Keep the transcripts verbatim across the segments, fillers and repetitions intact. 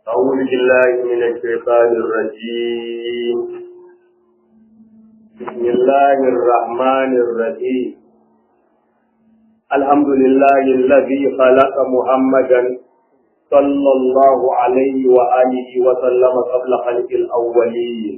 أعوذ بالله من الشيطان الرجيم. بسم الله الرحمن الرحيم. الحمد لله الذي خلق محمدا صلى الله عليه وآله وسلم قبل خلق الأولين،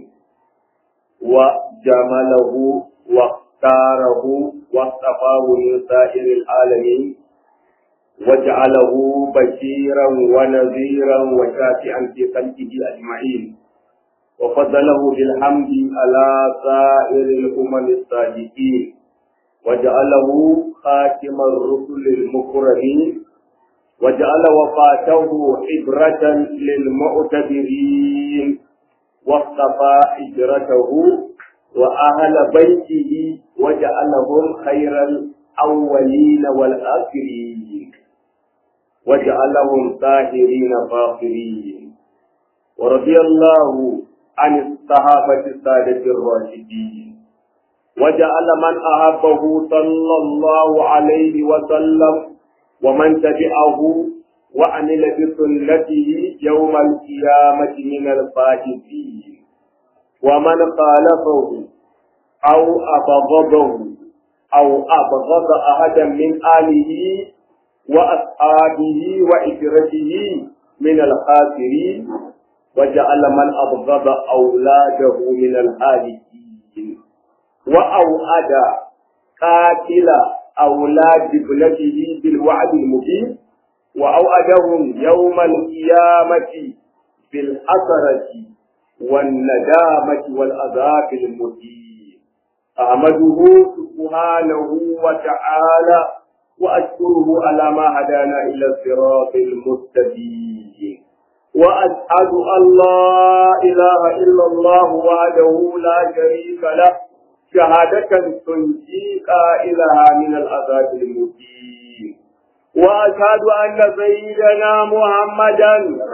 وجمله واختاره واصطفاه من سائر العالمين، وجعله بشيرا ونذيرا وشافعا في خلقه أجمعين، وفضله بالحمد على سائر الأمم الصادقين، وجعله خاتم الرسل المكرمين، وجعل وفاته عبرة للمعتبرين، واصطفى هجرته وأهل بيته وجعلهم خير الأولين والآخرين، وجعلهم طاهرين فاخرين. ورضي الله عن الصحابة السادة الراشدين، وجعل من أحبه صلى الله عليه وسلم ومن تبعه وعمل بسنته يوم القيامة من الفائزين، ومن خالفه أو أبغضه أو أبغض أحدا من آله وأصحابه وإسرته من الخاسرين، وجعل من أبغض أولاده من الهالكين، وأوعد قاتل أولاد ابنته بالوعد المبين، وأوعدهم يوم القيامة بالحسرة والندامة والعذاب المهين. أحمده سبحانه وتعالى وأشكره على ما هدانا إلى الصراط المستقيم، وأشهد أن لا إله إلا الله وحده لا شريك له شهادة تنجي قائلها من العذاب المهين، وأشهد أن سيدنا محمدا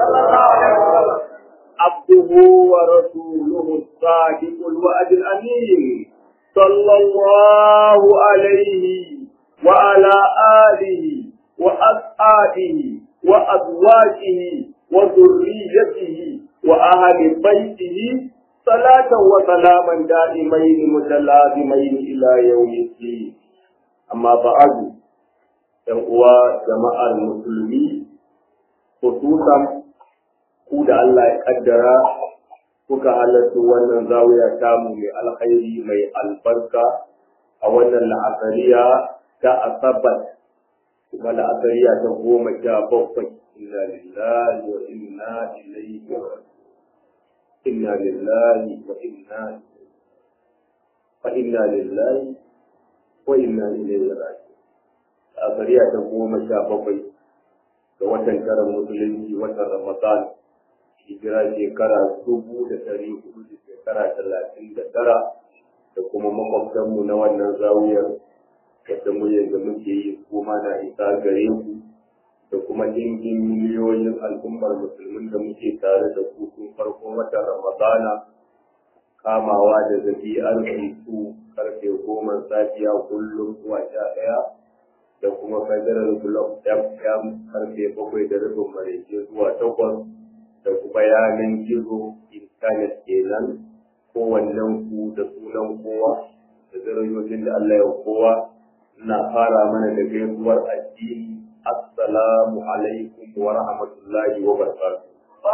عبده ورسوله الصادق الوعد الأمين، صلى الله عليه وعلى آله وأصحابه وأزواجه وذريته وأهل بيته صلاة وسلاما دائمين متلازمين إلى يوم الدين. أما بعد، ينقوى جماعة المسلمين خصوصا كود الله يقدر kuka halarta wannan zawiya tamu mai alkhairi mai albarka a wannan la'asariya ta asabar, kuma la'asariya ta goma sha bakwai. Inna lillahi wa inna ilaihi raji'un. Inna lillahi wa inna fa inna lillahi wa inna ilaihi raji'un. La'asariya ta goma sha bakwai ga watan karan musulunci, watan Ramadan, hijira shekara dubu da ɗari hudu da shekara talatin da tara, da kuma makwabtanmu na wannan zawiyar wadda muryar da muke yi kuma na isa gare ku, da kuma ɗimbin miliyoyin al'ummar musulmin da muke tare da ku tun farkon watan Ramadana, kamawa da zafi arziku karfe goma safiya kullum zuwa sha ɗaya, da kuma federal block F M karfe bakwai da rubin maraice zuwa takwas, da kuma yanar gizo intanet kenan, kowannen ku da sunan kowa da darajojin da Allah ya kowa. Ina fara mana da gaisuwar addini, assalamu alaikum wa rahmatullahi wa barakatuh.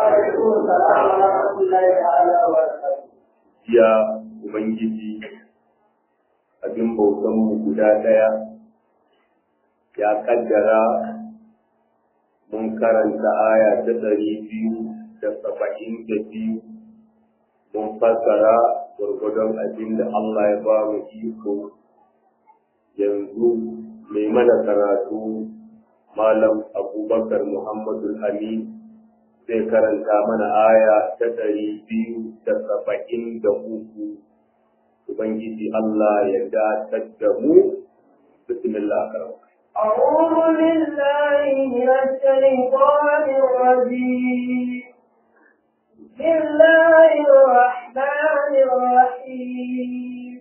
Ya Ubangiji, abin bautan mu guda ɗaya ya kaddara mun karanta aya ta ɗari biyu da saba'in da biyu, mun fassara gwargwadon abin da Allah ya ba mu iko. Yanzu mai mana karatu Malam Abubakar Muhammadu Amin zai karanta mana aya ta ɗari biyu da saba'in da uku. Ubangiji Allah ya datar da mu. Bismillah. أعوذ بالله من الشيطان الرجيم. بسم الله الرحمن الرحيم.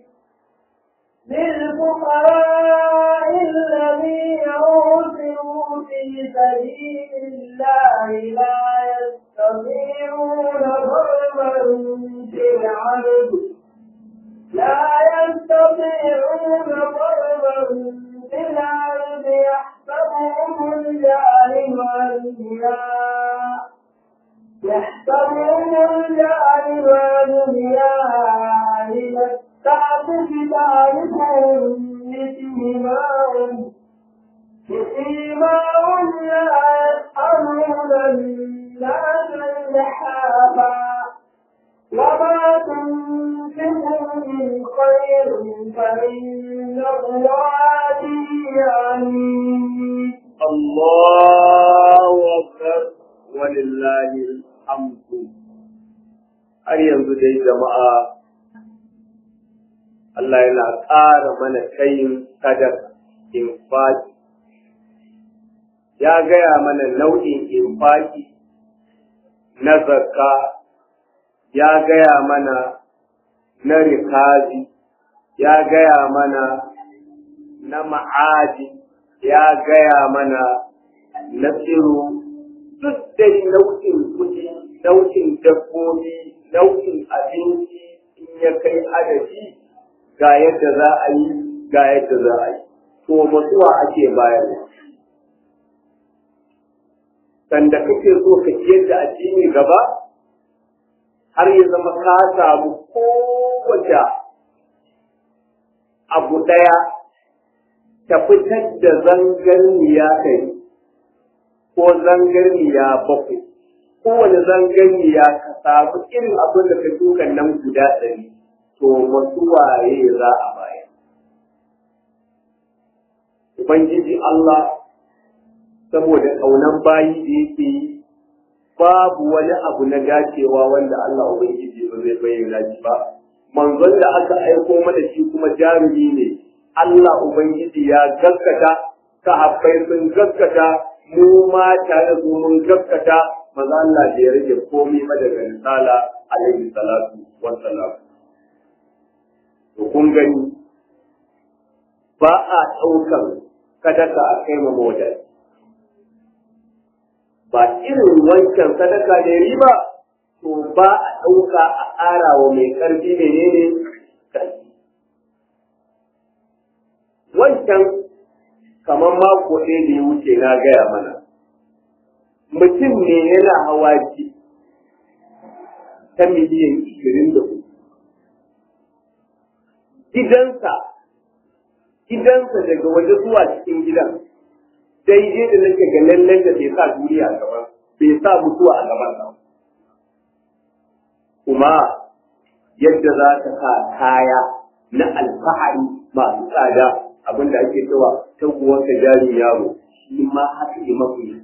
للفقراء الذين أوتوا في سبيل الله لا يستطيعون في العرض لا يستطيعون ضربا في الأرض يحسبهم الجاهل أغنياء يحسبهم الجاهل أغنياء لتعطف تعرفهم بسيماهم بسيماهم لا يسألون الناس إلحافا وما تنفقوا من خير فإن الله به عليم. الله أكبر ولله الحمد. har yanzu dai jama'a Allah yana ƙara mana kayin sadaka infaki, ya gaya mana nau'in infaki na zakka, ya gaya mana na rikazi, ya gaya mana na ma'aji, ya gaya mana na tsiro, duk dai nau'in kuɗi, nau'in dabbobi, nau'in abinci in ya kai adadi ga yadda za a yi, ga yadda za a yi. To mutuwa ake bayarwa. Sanda kake so ka ciyar da addini gaba, har ya zama ka samu kowace abu ɗaya ta fitar da zangarniya ɗari ko zangarniya bakwai. Kowane zangarniya ka samu irin abin da ka shuka nan guda ɗari, to masu waye za a bayar. Ubangiji Allah saboda ƙaunar bayi da yake yi, babu wani abu na dacewa wanda Allah Ubangiji ba zai bayyana shi ba. Manzon da aka aiko mana shi kuma jarumi ne. Allah Ubangiji ya gaskata, sahabbai sun gaskata, mu ma tare da mun gaskata, maza Allah da ya rage komai ba daga risala alaihi salatu wassalam. To kun gani ba a ɗaukar sadaka a kai ma mawadaci. Ba irin wancan sadaka da riba, to ba a ɗauka a ƙara wa mai ƙarfi menene ƙarfi. Wancan kamar mako ɗaya da ya wuce na gaya mana, mutum ne yana hawa ji ta miliyan ishirin da hudu. Gidansa, gidansa daga waje zuwa cikin gidan, daidai da nake ga lallen da bai sa duniya a gaban, bai sa mutuwa a gaban sa. Kuma yadda za ta sa kaya na alfahari masu tsada, abinda ake cewa taguwarka jarin yaro, shi ma haka yi mafi.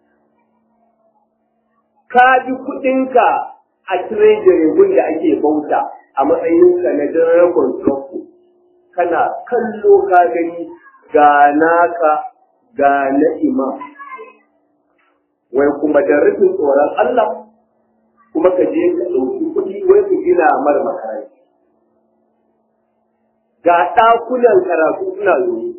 Ka ji kuɗinka a treasury gun da ake bauta a matsayinka na general contractor, kana kallo ka gani ga naka ga na imam, wai kuma da rufin tsoron Allah kuma ka je ka ɗauki kuɗi wai ku gina mar makaranta. Ga ɗakunan karatu suna yoyi,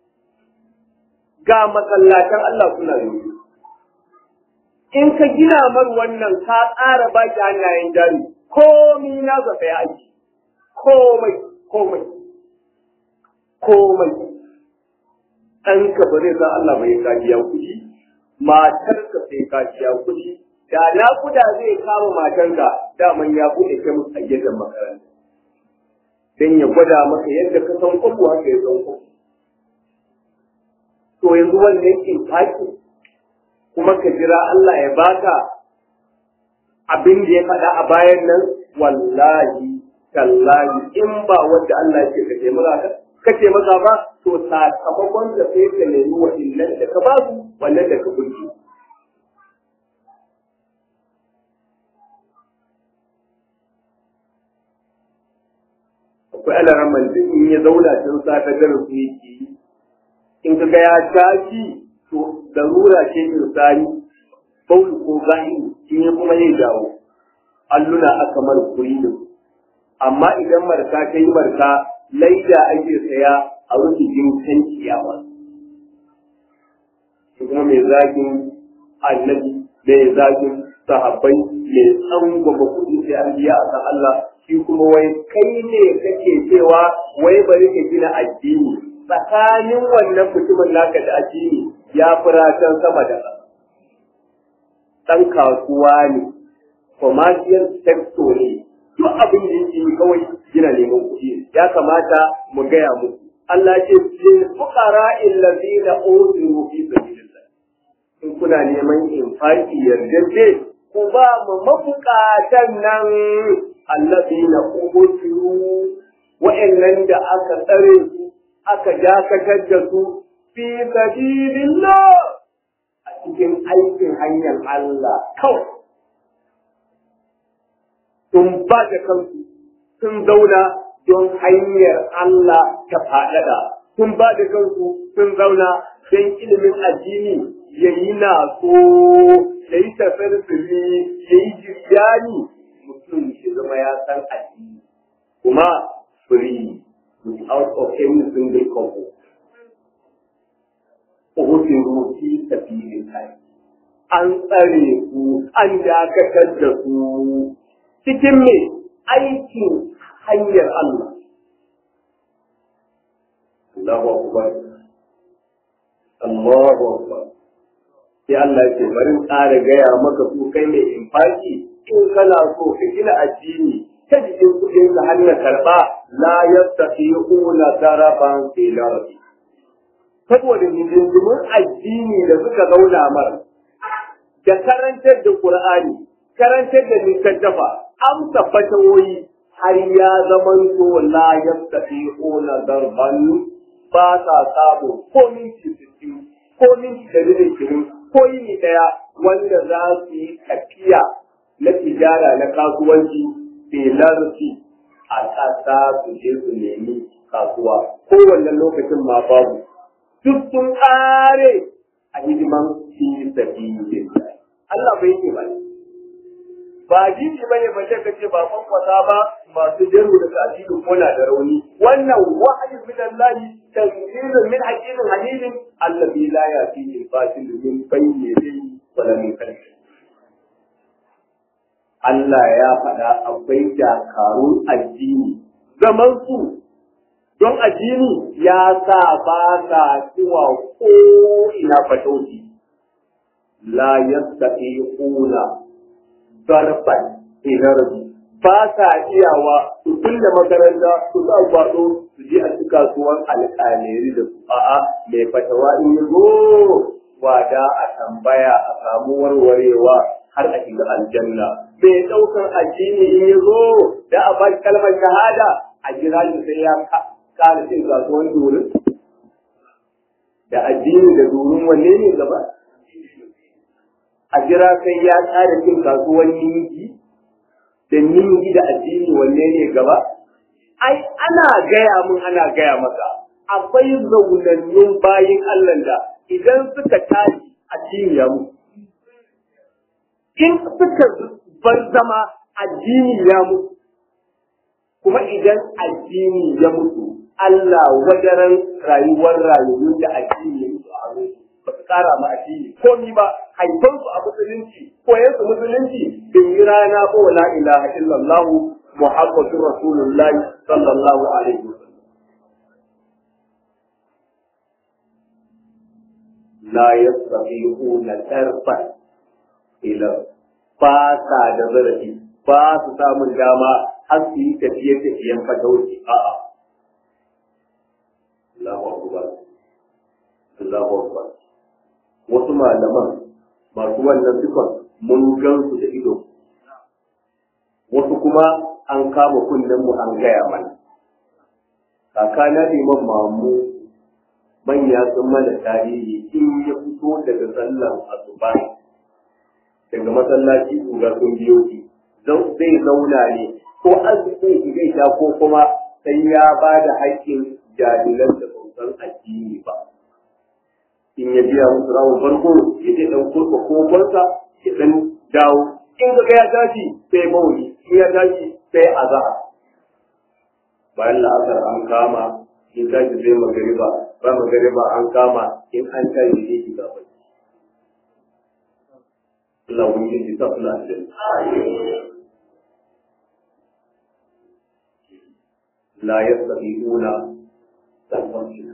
ga masallatan Allah suna yoyi. In ka gina mar wannan ka ƙara ba ki hannayen jari, komi na zafa ya aiki, komai, komai, komai. Ɗanka ba zai san Allah bai kajiya kuɗi, matarka sai kajiya kuɗi, da naƙuda zai kama matanka daman ya buɗe kai musu a gefen makaranta. Don ya gwada maka yadda ka san kwallo haka ya san kwallo. To yanzu wannan in faƙi, kuma ka jira Allah ya baka abin da ya faɗa a bayan nan, wallahi, tallahi, in ba wanda Allah ya ce ka taimaka ka, ka taimaka ba, to sakamakon da sai ka nemi wa'innan da ka ba su, wannan da ka burge. Akwai alaramman da in ya zauna tun sa ta gara su yake yi, in ka ga ya tashi, to darura ce insani, bauli ko zahiri, in ya kuma zai dawo, alluna aka mar kuridin. Amma idan marka ta yi marka, laida ake saya a rufin kan ciyawa. Shi kuma mai zagin annabi mai zagin sahabbai mai tsangwama kuɗi sai an biya a kan Allah shi kuma wai kai ne kake cewa wai bari ka gina addini tsakanin wannan mutumin naka da addini ya furatan sama da ƙasa. Ɗan kasuwa ne, commercial sector ne, duk abin da yake yi kawai gina neman kuɗi. Ya kamata mu gaya muku. Allah ce lil fuqara allazina uziru fi sabilillah. In kuna neman infaki yardace ku ba mu mabukatan nan allazina uziru wa'annan da aka tsare su aka dakatar da su fi sabilillah a cikin aikin hanyar Allah kawai. Sun ba da kansu sun zauna don hanyar Allah ta faɗaɗa, sun ba da kansu sun zauna don ilimin addini ya yi naso, ya yi tafarsiri, ya yi jiryani, mutum shi zama ya san addini, kuma free, without of any single comfort. Ohufin rufi sabilin kai, an tsare ku, an dakatar da su cikin me aikin hanyar Allah. Allahu Akbar. Allahu Akbar. Sai Allah ya ce bari in ƙara gaya maka su kai mai infaki in kana so ka gina addini ta jikin kuɗin ka har na karɓa la yastaqiquna daraban fil ardi. Saboda hidindimin addini da suka zauna mara da karantar da Qur'ani, karantar da littattafa, amsa fatawoyi har ya zaman to la yastaqiquna darban ba sa samu ko minti sittin ko minti ɗari da ishirin ko yini ɗaya wanda za su yi tafiya na tijara na kasuwanci filarci a ƙasa su je su nemi kasuwa kowanne lokacin ma babu duk sun ƙare a hidiman fi sabilin Allah bai yi ba ba jiki bane ba sai kace ba kwankwasa ba masu jaru da kafiru ko na da rauni wannan wahyi min Allah tanzilun min hakimin halimin allazi la yatihi al-batil min bayni yadihi wala min khalfihi. Allah ya faɗa akwai dakarun addini zaman su don addini ya sa ba sa zuwa ko ina fatauci la yastati'una darban ilarbi ba sa iyawa su kulle makaranta su za gwado su je a cikin kasuwan alƙaleri da su a'a mai fatawa in yi zo wada a tambaya a samu warwarewa har a shiga aljanna mai ɗaukar addini in yi zo da a bar kalmar shahada a jira shi sai ya kara cin kasuwan durin da addini da durin wanne ne gaba a jira sai ya tsara cin kasuwan ningi da ningi da addini wanne ne gaba ai ana gaya mun ana gaya maka akwai zaunannun bayin Allah da idan suka tashi addini ya mutu in suka bar zama addini ya mutu kuma idan addini ya mutu Allah wajaran rayuwar rayuwar da addini ya mutu a ruwa ba su kara ma addini komi ba haifansu a musulunci koyansu musulunci bin yi rana ko la ilaha illallah muhammadur rasulullahi sallallahu alaihi wasallam la yastati'una tarfan ila ba sa da zarafi ba su samun dama har su yi tafiye-tafiyen fatauci a'a Allahu akbar Allahu akbar wasu malaman masu wannan sifan mun gan su da ido wasu kuma an kama kunnen mu an gaya mana kakana liman mamu manya sun mana tarihi in ya fito daga sallar asuba daga masallaci guga sun biyo shi zai zauna ne ko arziki shi zai sha ko kuma sai ya ba da haƙƙin jadilan da bautan addini ba in ya biya musu rawar farko ya je ɗan kurba kofarsa ya ɗan dawo in ga ya tashi sai mauni in ya tashi sai azhar bayan la'asar an kama in tashi sai magariba ba magariba an kama in an tashi sai shiga bacci Allah ubangiji ta kula da la yastati'una tafsira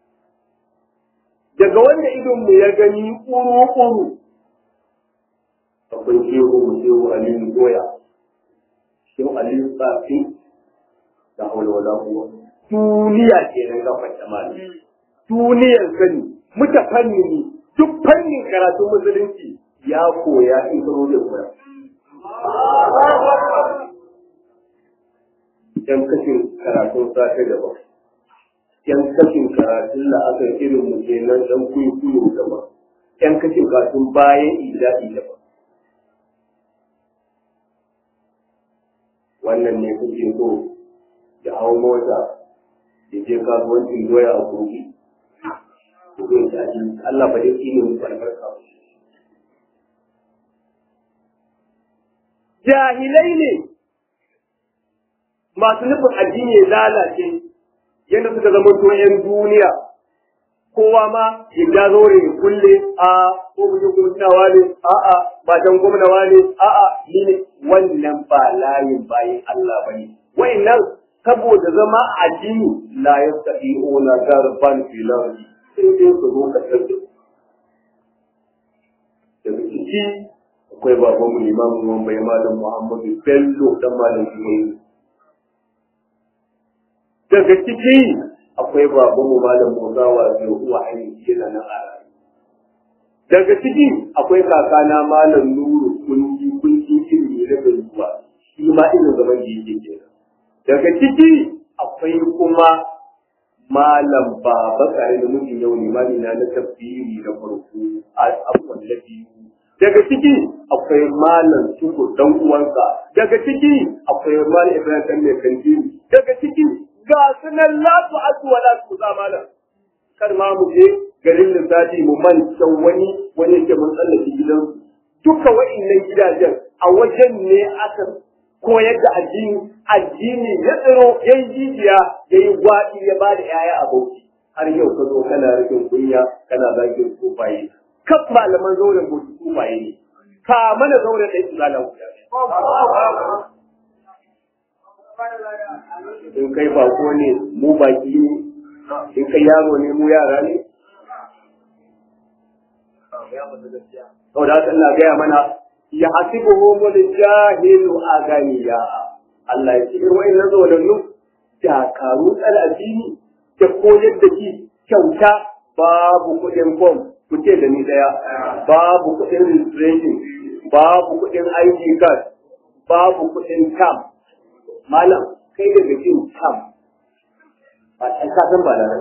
daga wanda idon mu ya gani kuru-kuru akwai shehu mu shehu aliyu goya shehu aliyu tsafi da haula wala kuwa duniya ke nan gafar tamani duniyar sani muta fanni ne duk fannin karatun musulunci ya koya in karo da koya yan kashin karatun safe daban yan kashin karatun da aka irin mu kenan dan kuyi daban yan kashin karatun bayan ida'i daban wannan ne kuke so da hau mota da je kasuwancin doya a kogi ku zai tafi Allah ba dai ne muku albarka jahilai ne masu nufin addini ya lalace yadda suka zama yan duniya kowa ma ya ja zaure ya kulle a ko kuje gwamnawa ne a a ba dan gwamnawa ne a a ni ne wannan ba layin bayin Allah bane wayannan saboda zama addini la yastati'una darban fil ardi sai dai su zo ka tarda daga ciki akwai baban mu limamin ruwan bai malam Muhammadu Bello dan malam Jumayi daga ciki akwai baban mu malam Musa wa zai uwa ainihi yana nan a rayu daga ciki akwai kakana malam Nuru kunji kunji ilimi da zuwa shi ma irin zaman da yake kenan daga ciki akwai kuma malam baba kare da mutum yau ne mali na na tafsiri da farko a abubuwan da biyu daga ciki akwai malam tukur dan uwansa daga ciki akwai malam Ibrahim dan mai kanji daga ciki ga sunan la tu asu wala tu zamana kar ma mu je garin lissafi mu manta wani wani yake mun tsallake gidan duka wa'annan gidajen a wajen ne aka koyar da addini addini ya tsiro ya yi jijiya ya yi gwaɗi ya ba da ‘ya'ya a bauchi har yau ka zo kana rikin kunya kana zagin kofaye kaf malaman zauren bauchi kofaye ne ka mana zauren ɗan tsalan guda in kai bako ne mu baki ne in kai yaro ne mu yara ne saboda haka ina gaya mana ya hasibuhum al-jahilu aganiya Allah ya ce irin wayannan zawalannu dakaru al-addini da koyar da shi kyauta babu kuɗin form ku ce da ni daya babu kuɗin registration babu kuɗin I D card babu kuɗin tam malam kai daga jin tam ba ta san ba da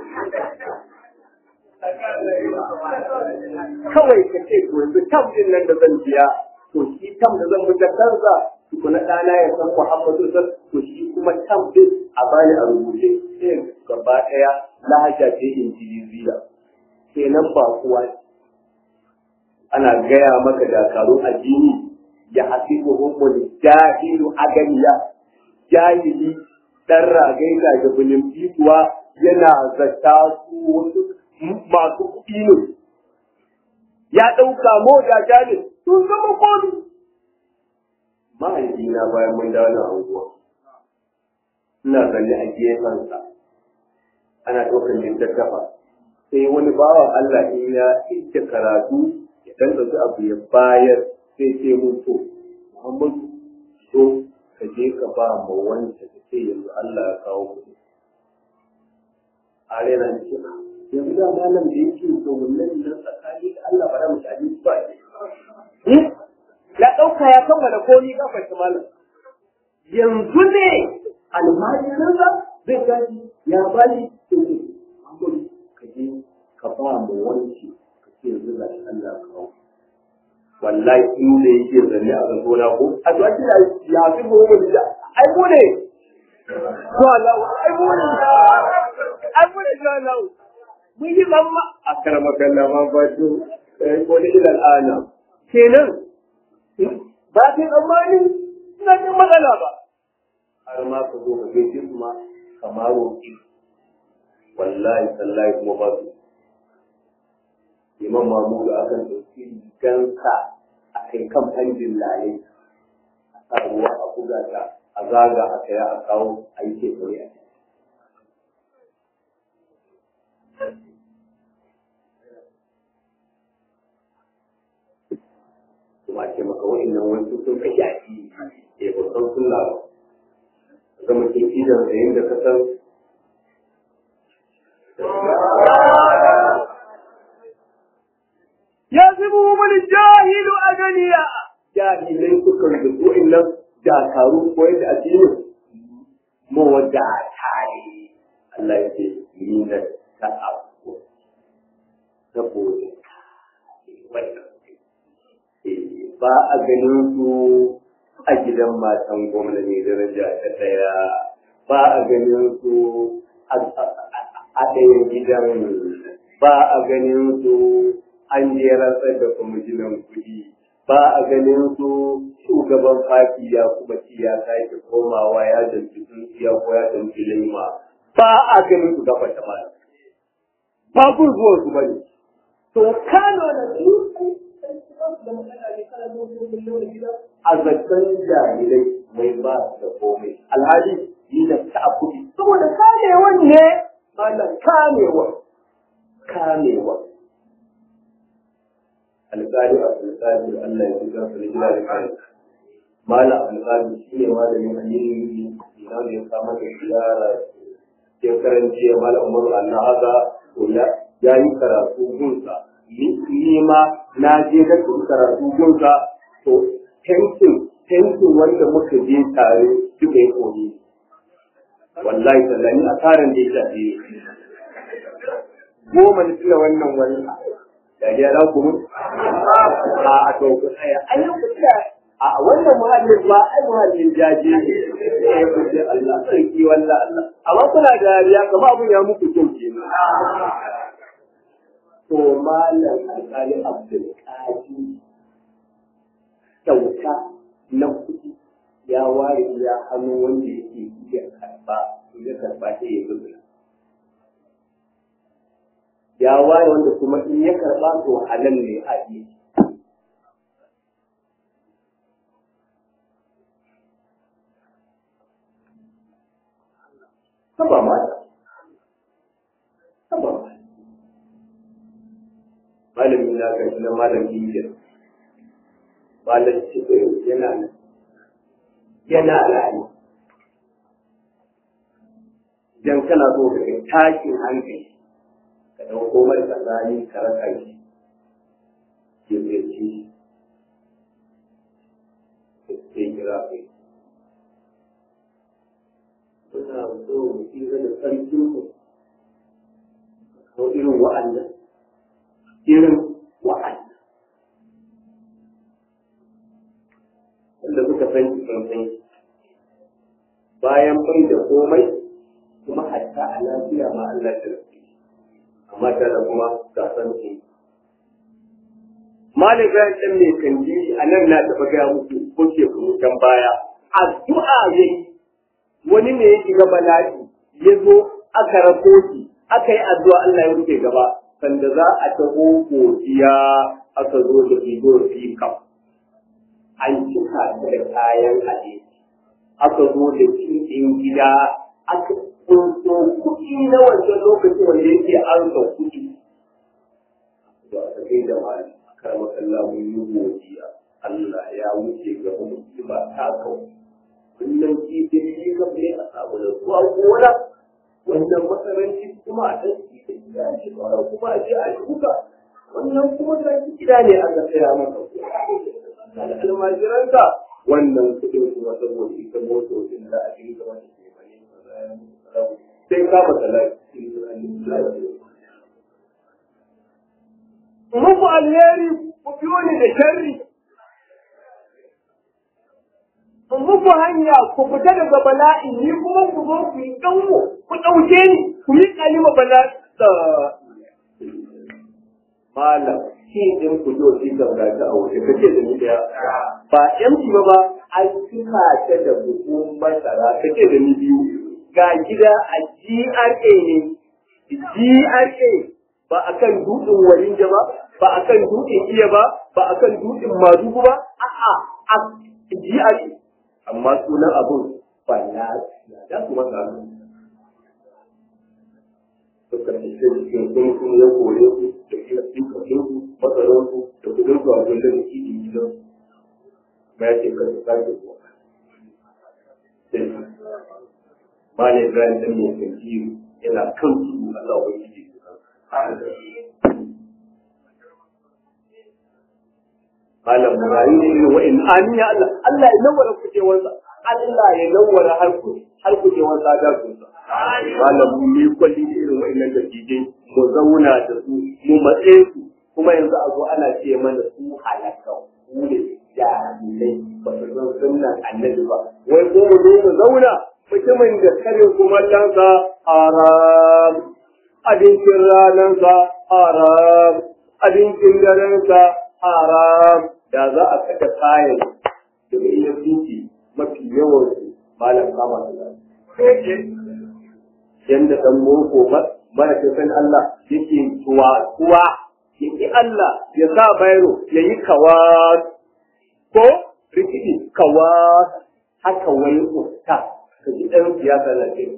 kawai ka ce to yanzu tam din nan da zan biya to shi tam da zan buga kansa tukuna ɗana ya san Muhammadu san to shi kuma tam din a bani a rubuce sai gaba ɗaya lahaja ce injiliya kenan ba kuwa ana gaya maka dakarun addini ya hasibu humul jahilu aganiya jahili dan ragaita da bulin fituwa yana zata su wasu masu kuɗi ne ya ɗauka moda jari sun zama kwanu mahaifina bayan mun dawo na anguwa ina kalli a gefensa ana ɗaukar littattafa sai wani bawan Allah in ya ita karatu ya ɗan ɗauki abu ya bayar sai ce mun to Muhammadu so ka je ka ba ma wanda ka ce yanzu Allah ya kawo kuɗi a rena ne yanzu da malam da yake so wannan nan tsakani da Allah ba da mu tabi ba ne ya dauka ya kammala komai kafin ta malam yanzu ne almajirin sa zai gaji ya bani to ka je ka ba mu wanci ka ce yanzu da Allah ka kawo wallahi in da yake zanne a gona ko a to ake ya fi gobe da ai ko ne to Allah ai ko ne ai ko ne to Allah mun yi mamma a karama kallama ba to wani ilal ana kenan ba ta tsammani suna jin matsala ba har ma ka zo ka gaishe su ma kamar roƙi wallahi sallahi kuma ba su imam mamudu akan ɗauki ganka a kai kamfanin lalai a sa ruwa a buga ta a zaga a kaya a kawo a yi ke kawai a kuma ce maka wa'annan wasu sun kashe a ciki ya kusan sun lawa zama ke idan da yin da ka san ya zubu mani jahilu a ganiya jahilai suka rubutu wa'annan dakaru ko yadda a cikin mawadata ne Allah ya ce ni na ta'abu saboda wannan ba a ganin su a gidan matan gwamna mai daraja ta daya ba a ganin su a ɗayan gidan ba a ganin su an je rantsar da kwamishinan kuɗi ba a ganin su shugaban fati ya kuma ci ya sake komawa ya danci tsintsiya ko ya danci laima ba a ganin su gaba ta mara ba gurguwar su bane to kano da su a zaton jahilai mai ba da komai alhali yi da ta'akudi saboda kamewan ne malam kamewa kamewa alƙali abdulkadir Allah ya fi kansa da gida da kai malam alƙali shi ne malamin ayyukan ina ne ya kama da ziyara ya karanci ya malam umaru annahaza to ya yi karatu gunsa ni ma na je da karatu gunsa to tenkin tenkin wanda muka je tare duka ya koyi wallahi tallahi a tarin da ya shafi goma na tuna wannan wani da ya ra ku a a to ku tsaya ai kuka a wannan muhallin ba ai muhallin jaje ne sai ku ce Allah sarki wallahi Allah amma kuna da ya kamar abun ya muku kyau kenan to malam alƙali abdulkadir kyauta na kuɗi ya ware ya hannu wanda yake iya karɓa ya karɓa sai ya zuba ya ware wanda kuma in ya karɓa to halal ne a yi saba mata saba mata malamin na ga shi na malamin Indiya malam cikin yana nan yana rayu idan kana so ka ga tashin hankali ka ɗauko mai tsakani ka raka shi ya ziyarci ka ce kira kai kuna so mu tsira da sarkin ku ko irin wa'annan irin wa'annan wanda suka san sun san bayan bai da komai kuma hatta a lafiya ma Allah ta rufe amma tare kuma ga san shi Malik Ibrahim ɗan mai kanjiri a nan na taɓa gaya muku ko ke kurutan baya addu'a yayi wani ne ya shiga bala'i ya zo aka rako shi aka yi addu'a Allah ya rufe gaba sanda za a taho godiya aka zo da fido fikam an cika da kayan aje aka zo da cikin gida aka kunso kuɗi na wancan lokacin wanda yake an sa kuɗi da aka kai da mali karama Allah mun yi godiya Allah ya wuce ga mu ba ta kawo wannan kifin shi ka ne a samu da zuwa gona wannan masaranci kuma a ɗan kifin gida shi kuma a je a shuka wannan kuma ta gida ne aka tsaya maka da almajiranka wannan kudin kuma saboda ita motocin da a cikin gaba da ke bane sai ka matsala muku alheri ku biyo ni da sharri muku hanya ku fita daga bala'i ni kuma ku zo ku yi ɗanwo ku ɗauke ni ku yi kalima bala'i malam shi din ku zo shi kan ga ta aure kace da ni da ba yanki ba ba an cika ta da buhun masara kace da ni biyu ga gida a G R A ne G R A ba akan dutsen warin da ba ba a kan dutsen iya ba ba a kan dutsen madugu ba a'a a jiyari amma sunan abun ba na da kuma ga to kan shi cikin kun kun ya kore ku da kila cikin ku matsaron ku da kudin ku a kullum da kidi gidan ba ya ce ka sake ku ba ne Ibrahim dan mu kanci yana kan su Allah ya yi malam murayi ne irin wa'in amin ya Allah Allah ya nawara kujewarsa Allah ya nawara har ku har kujewarsa da su malam mu yi kwalli da irin wa'in nan da dijin mu zauna da su mu matse su kuma yanzu a zo ana ce mana su halaka ku ne jahilai ba su san sunnan annabi ba wai ko mu zo mu zauna mutumin da kare kuma lansa haram abincin ranansa haram abincin darensa haram da za a kada kayan daga iya titi mafi yawan su malam kama da lafi yanda dan boko mara san Allah yake tuwa tuwa yake Allah ya sa bayro yayi kawas ko rikidi kawas haka wai usta kaji dan siyasa na ce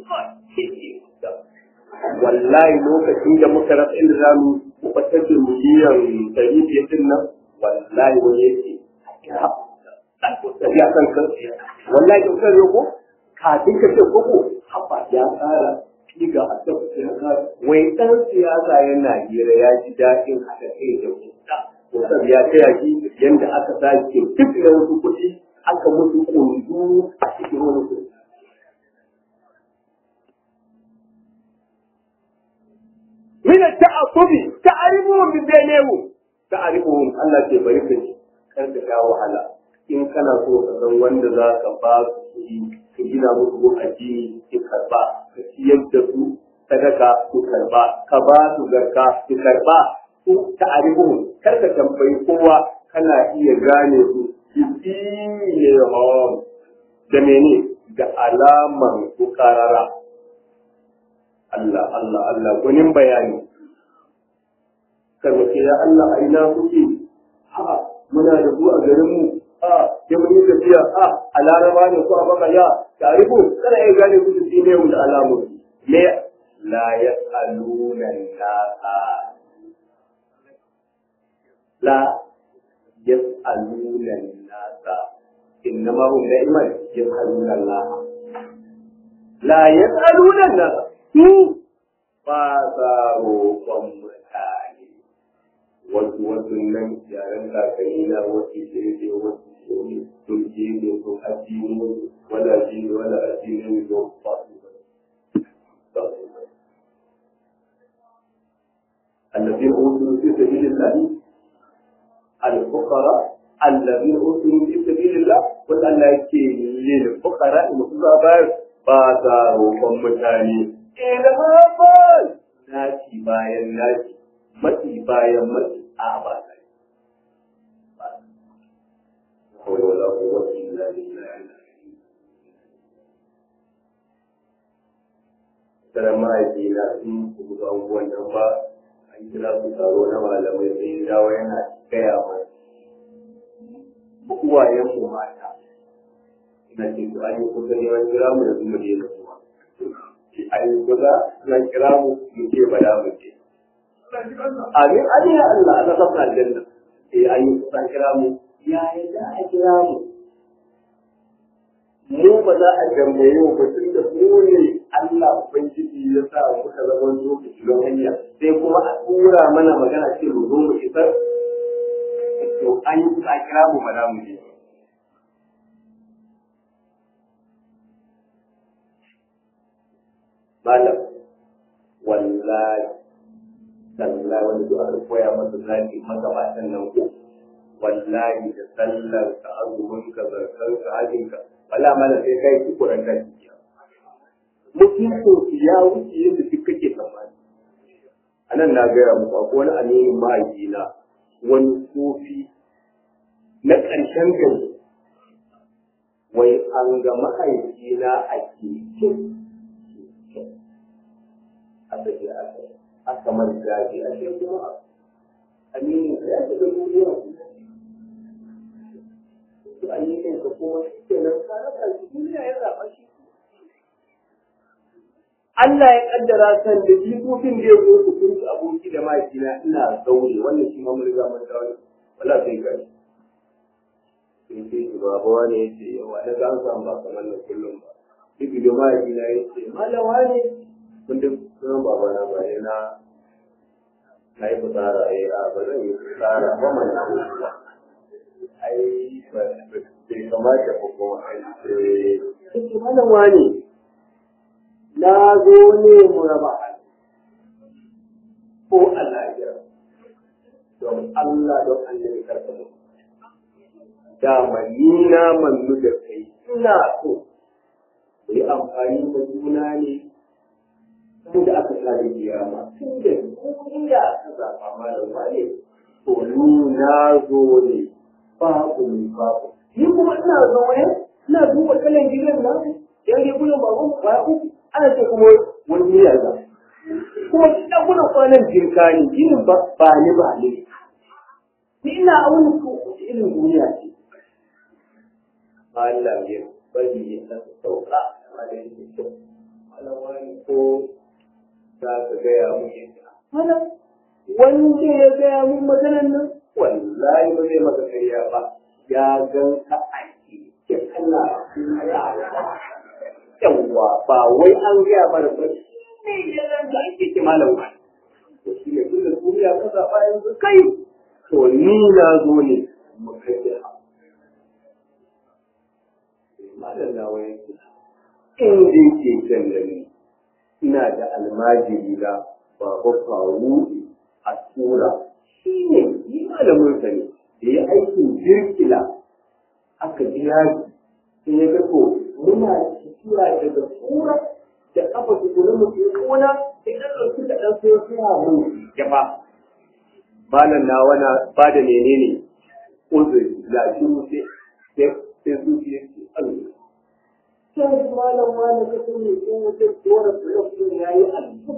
wallahi lokacin da muka rasa inda zamu mubatar da miliyan ɗari biyar din nan wallahi wani yake ya san kan wallahi da kan yoko kafin ka ce koko haba ya tsara kiga a tabbata wai dan siyasa yana hira ya ji daɗin haka kai da kuɗa kusa ya taya shi yanda aka sake duk da wasu kuɗi aka musu kundu a cikin wani kuɗi من التعصب تعرفهم ببينهم تعرفهم الله ke bari ka ji kar ka ga wahala in kana so ka san wanda za ka ba su ka gina musu addini ki karba ka ciyar da su sadaka ku karba ka ba su zakka ki karba su ta'arifuhum kar ka tambayi kowa kana iya gane su bismillahum da mene da alaman ku karara Allah Allah Allah gunin bayani karwace ya Allah a ina kuke a muna da ku a garin mu a ya mun yi tafiya a a laraba ne ko a baka ya tarihu kana iya gane ku su ne da alamu me la yasaluna nasa la yasaluna nasa innama hum da'iman yasaluna Allah la yasaluna nasa su ba sa roƙon mutane wasu wasu nan yaren kakanni na wasu shirye wasu shirye sun je ne sun addini wala ji wala addini ne ba su ba الذين أوتوا في سبيل الله الفقراء الذين أوتوا في سبيل الله ولا يكفي للفقراء المصابين بازاروا ومتاني ilmafan naci bayan naci matsi bayan matsi a ba sai kawai wala kowace illa lillahi tare mahaifi na sun kuma abubuwan nan ba an kira su taro na malamai sai dawo yana gaya mai uwayen mu mata ina ce su an yi kusa neman kira mu da zuma da kuma ayi guda na kira mu mu ce ba da mu ce amin amin ya Allah Allah ta sa aljanna eh ayi kusa kira mu ya yadda a kira mu mu ba za a gambaye mu ba tun da mu ne Allah ubangiji ya sa muka zama lokaci don hanya sai kuma a tura mana magana ce mu zo mu isar to an yi kusa kira mu ba da mu ce malam wallahi sallah wanda duk aka koya masa zaki magabatan nan ko wallahi da sallar ka azumin ka zarkar ka hajin ka wala mana sai kai ki kuran kan kiya mutum ko ya wuce yadda duk kake tsammani anan na ga muku akwai wani aminin mahaifi na wani sofi na ƙarshen gari wai an ga mahaifi na a keke aka je aka aka manta shi a ce kuma aminin ka ya shiga duniya to aminin ka kuma kenan ka rasa shi duniya ya zaɓa shi Allah ya kaddara san da jikokin da ya zo su kun aboki da mahaifina ina zaure wannan shi ma mun riga mun dawo wala sai kai sai sai baba wani ya ce yawa da zan samu ba kamar na kullum ba duk da mahaifina ya ce malawa ne mun duk sunan baba na ba ne na na yi fitsara eh a ba zan yi fitsara ba mana ai ba bai kamata ko kuma ai sai malawa ne na zo ne mu raba ko Allah ya don Allah don Allah ya karɓa mu da manina mannu da kai ina so mu yi amfani da juna ne tun da aka tsare kiyama tun da duniya aka zaɓa malama ne to ni na zo ne babu ni babu ni kuma ina zo ne ina duba kalan gidan nan yan rigunan babu ba uku ana ce kuma wani ya za kuma ɗan gudun kwanan jirka ne ginin ba ne ba ne ni ina wani ko irin duniya ce Allah ya bari ya san sauka amma da yake kyau Allah wani ko za ka gaya mu yadda mana wanda ya gaya mun maganar nan wallahi ba zai maka kariya ba ya gan ka aiki ke Allah yawwa ba wai an gaya mana ba ne yaran da ake ce malam ba to shi ne kullum duniya ka zaɓa yanzu kai to ni na zo ne mu kai ha malam na wani in dai ke kan da ni ina da almajiri da baba faru a tura shi ne ni malamin sa ne da ya aikin jirkila aka jira sai ya ga to muna tura daga tura da kafa su gurin mutum kona sai ɗan ɗauki da ɗan sai suna mu gaba malam na wana ba da menene uzuri lafi mu sai sai su ce Allah sai malam wani ka tuni ko wata dora su ya yi alfu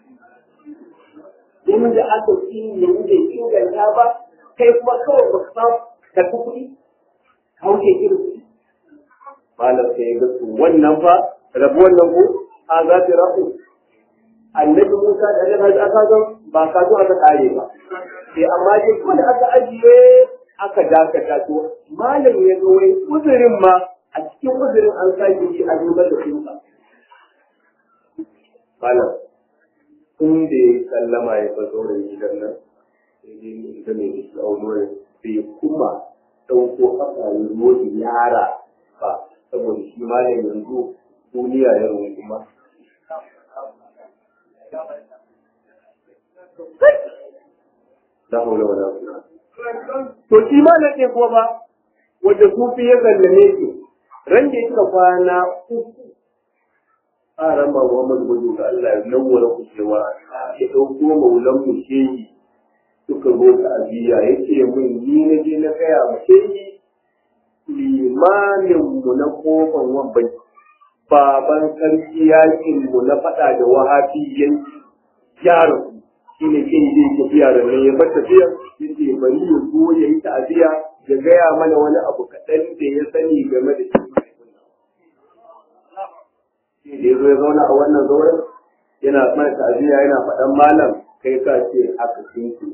yamin da aka ci ne da inganta ba kai kuma kawai ba ka ka kuɗi ka wuce irin malam sai ga su wannan fa rabu wannan ko a za ta rafu annabi Musa da Allah ya aka ga ba ka zo aka kare ba sai amma dai ko da aka ajiye aka dakata to malam ya zo wai uzurin ma a cikin uzurin an sake shi a duba da sunsa malam tun da ya sallama ya fazo da gidan nan sai dai ita ne da shi auno bai kuma ɗauko aka yi rodi yara ba saboda shi malam yanzu duniya ya runguma la haula wala quwwata to shi malam ne ko ba wanda sufi ya zallame shi ran da yake kwana uku a ran ba Muhammad gudu ga Allah ya nawwara ku cewa ya dauko maulan mu shehi suka zo ta abiya yace mun ni na je na kaya mu shehi limamin mu na kofan wabbai baban sarki yakin mu na fada da wahabiyyan yaro shine kin je tafiya da ne ya bar tafiya yace bari ya zo ya yi ta'aziya ya gaya mana wani abu kaɗan da ya sani game da shi da ya zo ya zauna a wannan zauren yana mana ta'aziya yana faɗan malam kai ka ce haka kinki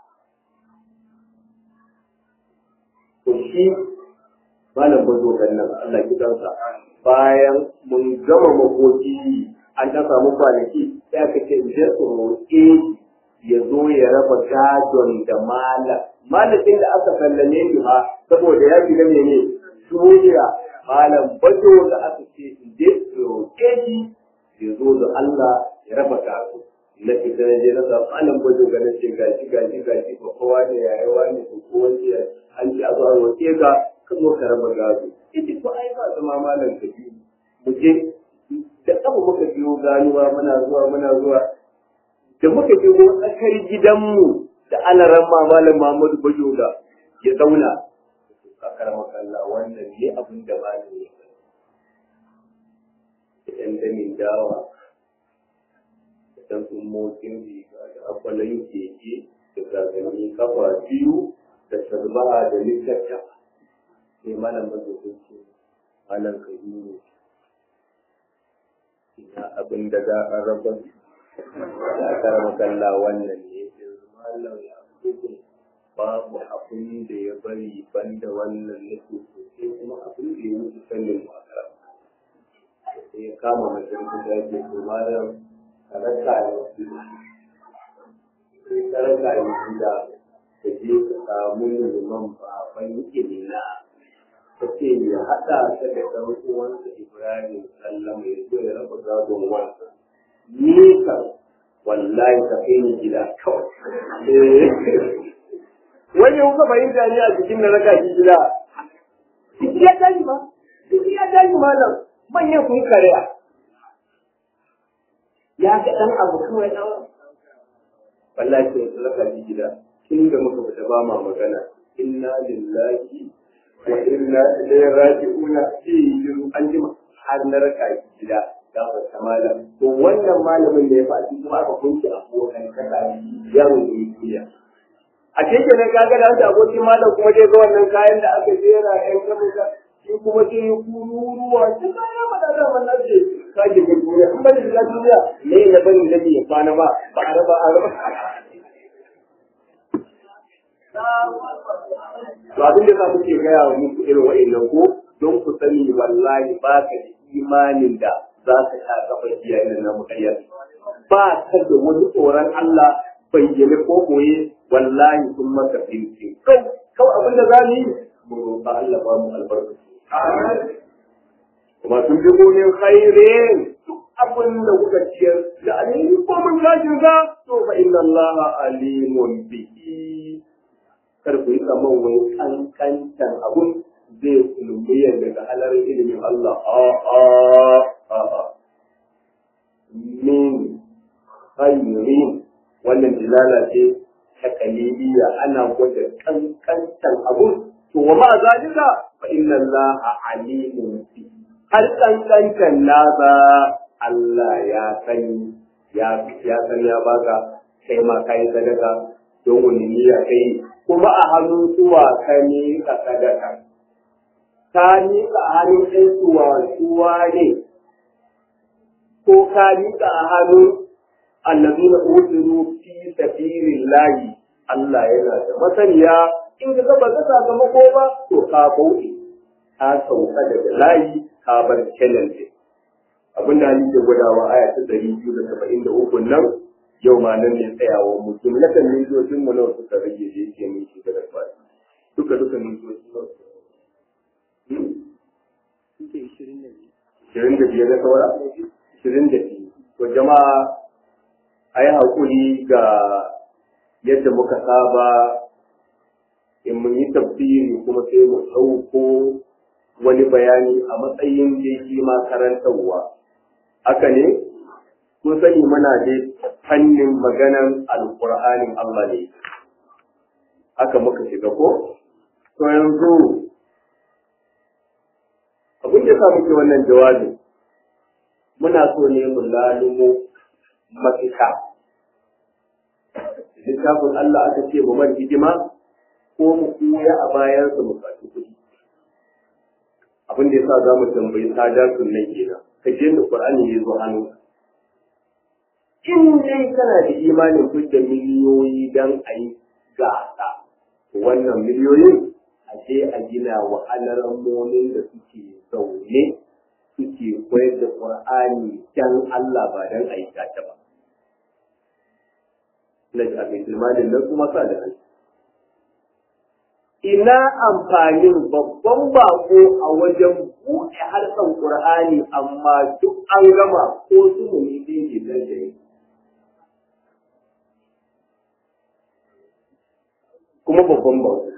to shi malam ba zo kan nan Allah ki dansa bayan mun gama makoki an ta samu kwanaki sai aka ce in je su roƙe ya zo ya raba gadon da malam malamin da aka sallame shi ha saboda ya fi game ne duniya malam bajo da aka ce in je su roƙe shi ya zo da Allah ya raba gado na fita na je na sa malam bajo ga na ce gashi gashi gashi ko kowa ne ya yi wani ko kowa ne an ce a zo a roƙe ka ka zo ka raba gado ita ko ai ba zama malam ka biyu mu je da abu muka biyo ganuwa muna zuwa muna zuwa da muka biyo tsakar gidanmu da alaran mamalin Muhammadu Bajoga ya zauna a karamar Allah wannan ne abin da ba ne da ɗan damin dawa da ɗan tsummokin riga da akwalan keke da zagani kafa biyu da sarbaha da littatta sai malam mazubin ce malam kabiru ina abin da za a raba da karama kalla wannan ne yanzu malam ya bugun babu abin da ya bari banda wannan nake so sai kuma abin da ya wuce sanin mu a karama sai ya kama mutum da ya ce to malam karaka ne sai karaka ne da ka je ka samu liman baban ilina ka ce ya haɗa ta da ɗan uwansa Ibrahim Sallama ya zo ya raba gadon wansa ni ka wallahi ka kai ni gida kawai wani kuka fahimta ne a cikin na raka shi gida ciki ya tashi ma ciki ya tashi malam manyan kun karya ya ga ɗan abu kawai ɗan wallahi sai su raka shi gida tun da muka fita ba ma magana inna lillahi wa inna ilaihi raji'una sai an jima har na raka shi gida ga wata malam to wannan malamin da ya faɗi kuma aka kunci abokan kasa yaro ne kiya a cikin nan kaga da wanda abokin malam kuma dai ga wannan kayan da aka jera ɗan kamuka shi kuma sai ya kururuwa shi kaya mada da wannan ce kage ga duniya in ba da shiga duniya ne na bari da ya kwana ba ba a raba a raba to abin da za mu ke gaya wa muku irin wa'annan ko don ku sani wallahi ba ka da imanin da za ka sha kafa iyayen na mukayyar ba ka da wani tsoron Allah bayyane ko koye wallahi sun maka finci kau kau abin da za mu yi mu roƙa Allah ba mu albarka kuma sun bi gonin khairin duk abin da kuka ciyar da alheri ko mun gajin za to fa inna Allah alimun bihi kar ku yi tsaman wani kankantan abun zai kulmiyar daga halar ilimin Allah a a a a min khairin wannan dilala ce ta kaliliya ana gwada kankantan abun to wa ma zalika fa inna allaha alimun bi har kankantan nasa Allah ya sani ya ya san ya baka kai ma kai sadaka don wani niyya kai kuma a hannun suwa ka ne ka sadaka ka ni ka a hannun ɗan suwa suwa ne ko ka ni ka a hannun allazina usiru fi sabilillahi Allah yana da masaniya in ka ba ka sakamako ba to ka bauɗe ka sauka daga layi ka bar challenge abinda ni ke gwadawa aya ta ɗari biyu da saba'in da uku nan yau ma nan ne tsayawa mu jumlatan mintojin mu nawa suka rage da yake min shi da fadi duka duka mintoci nawa ishirin da biyar na saura ishirin da biyu to jama'a a yi haƙuri ga yadda muka saba in mun yi tafsiri kuma sai mu ɗauko wani bayani a matsayin da yake ma karantarwa haka ne kun sani muna da fannin maganan alƙur'anin Allah ne haka muka shiga ko to yanzu abin da sa muke wannan jawabi muna so ne mu lalumo mafita littafin Allah aka ce mu man hidima ko mu koya a bayansa mu faɗi kuɗi abin da yasa za mu tambayi sada sunnan kenan ka je da Qur'ani ya zo hannu in dai kana da imanin fitar miliyoyi dan a yi gasa wannan miliyoyin a je a gina wa alarammomin da suke zaune suke koyar da Qur'ani dan Allah ba dan a yi gata ba na ji abin tilmalin nan kuma sa da hannu ina amfanin babban bako a wajen buɗe harkar Qur'ani amma duk an gama ko su mu ne dai da dai kuma babban bako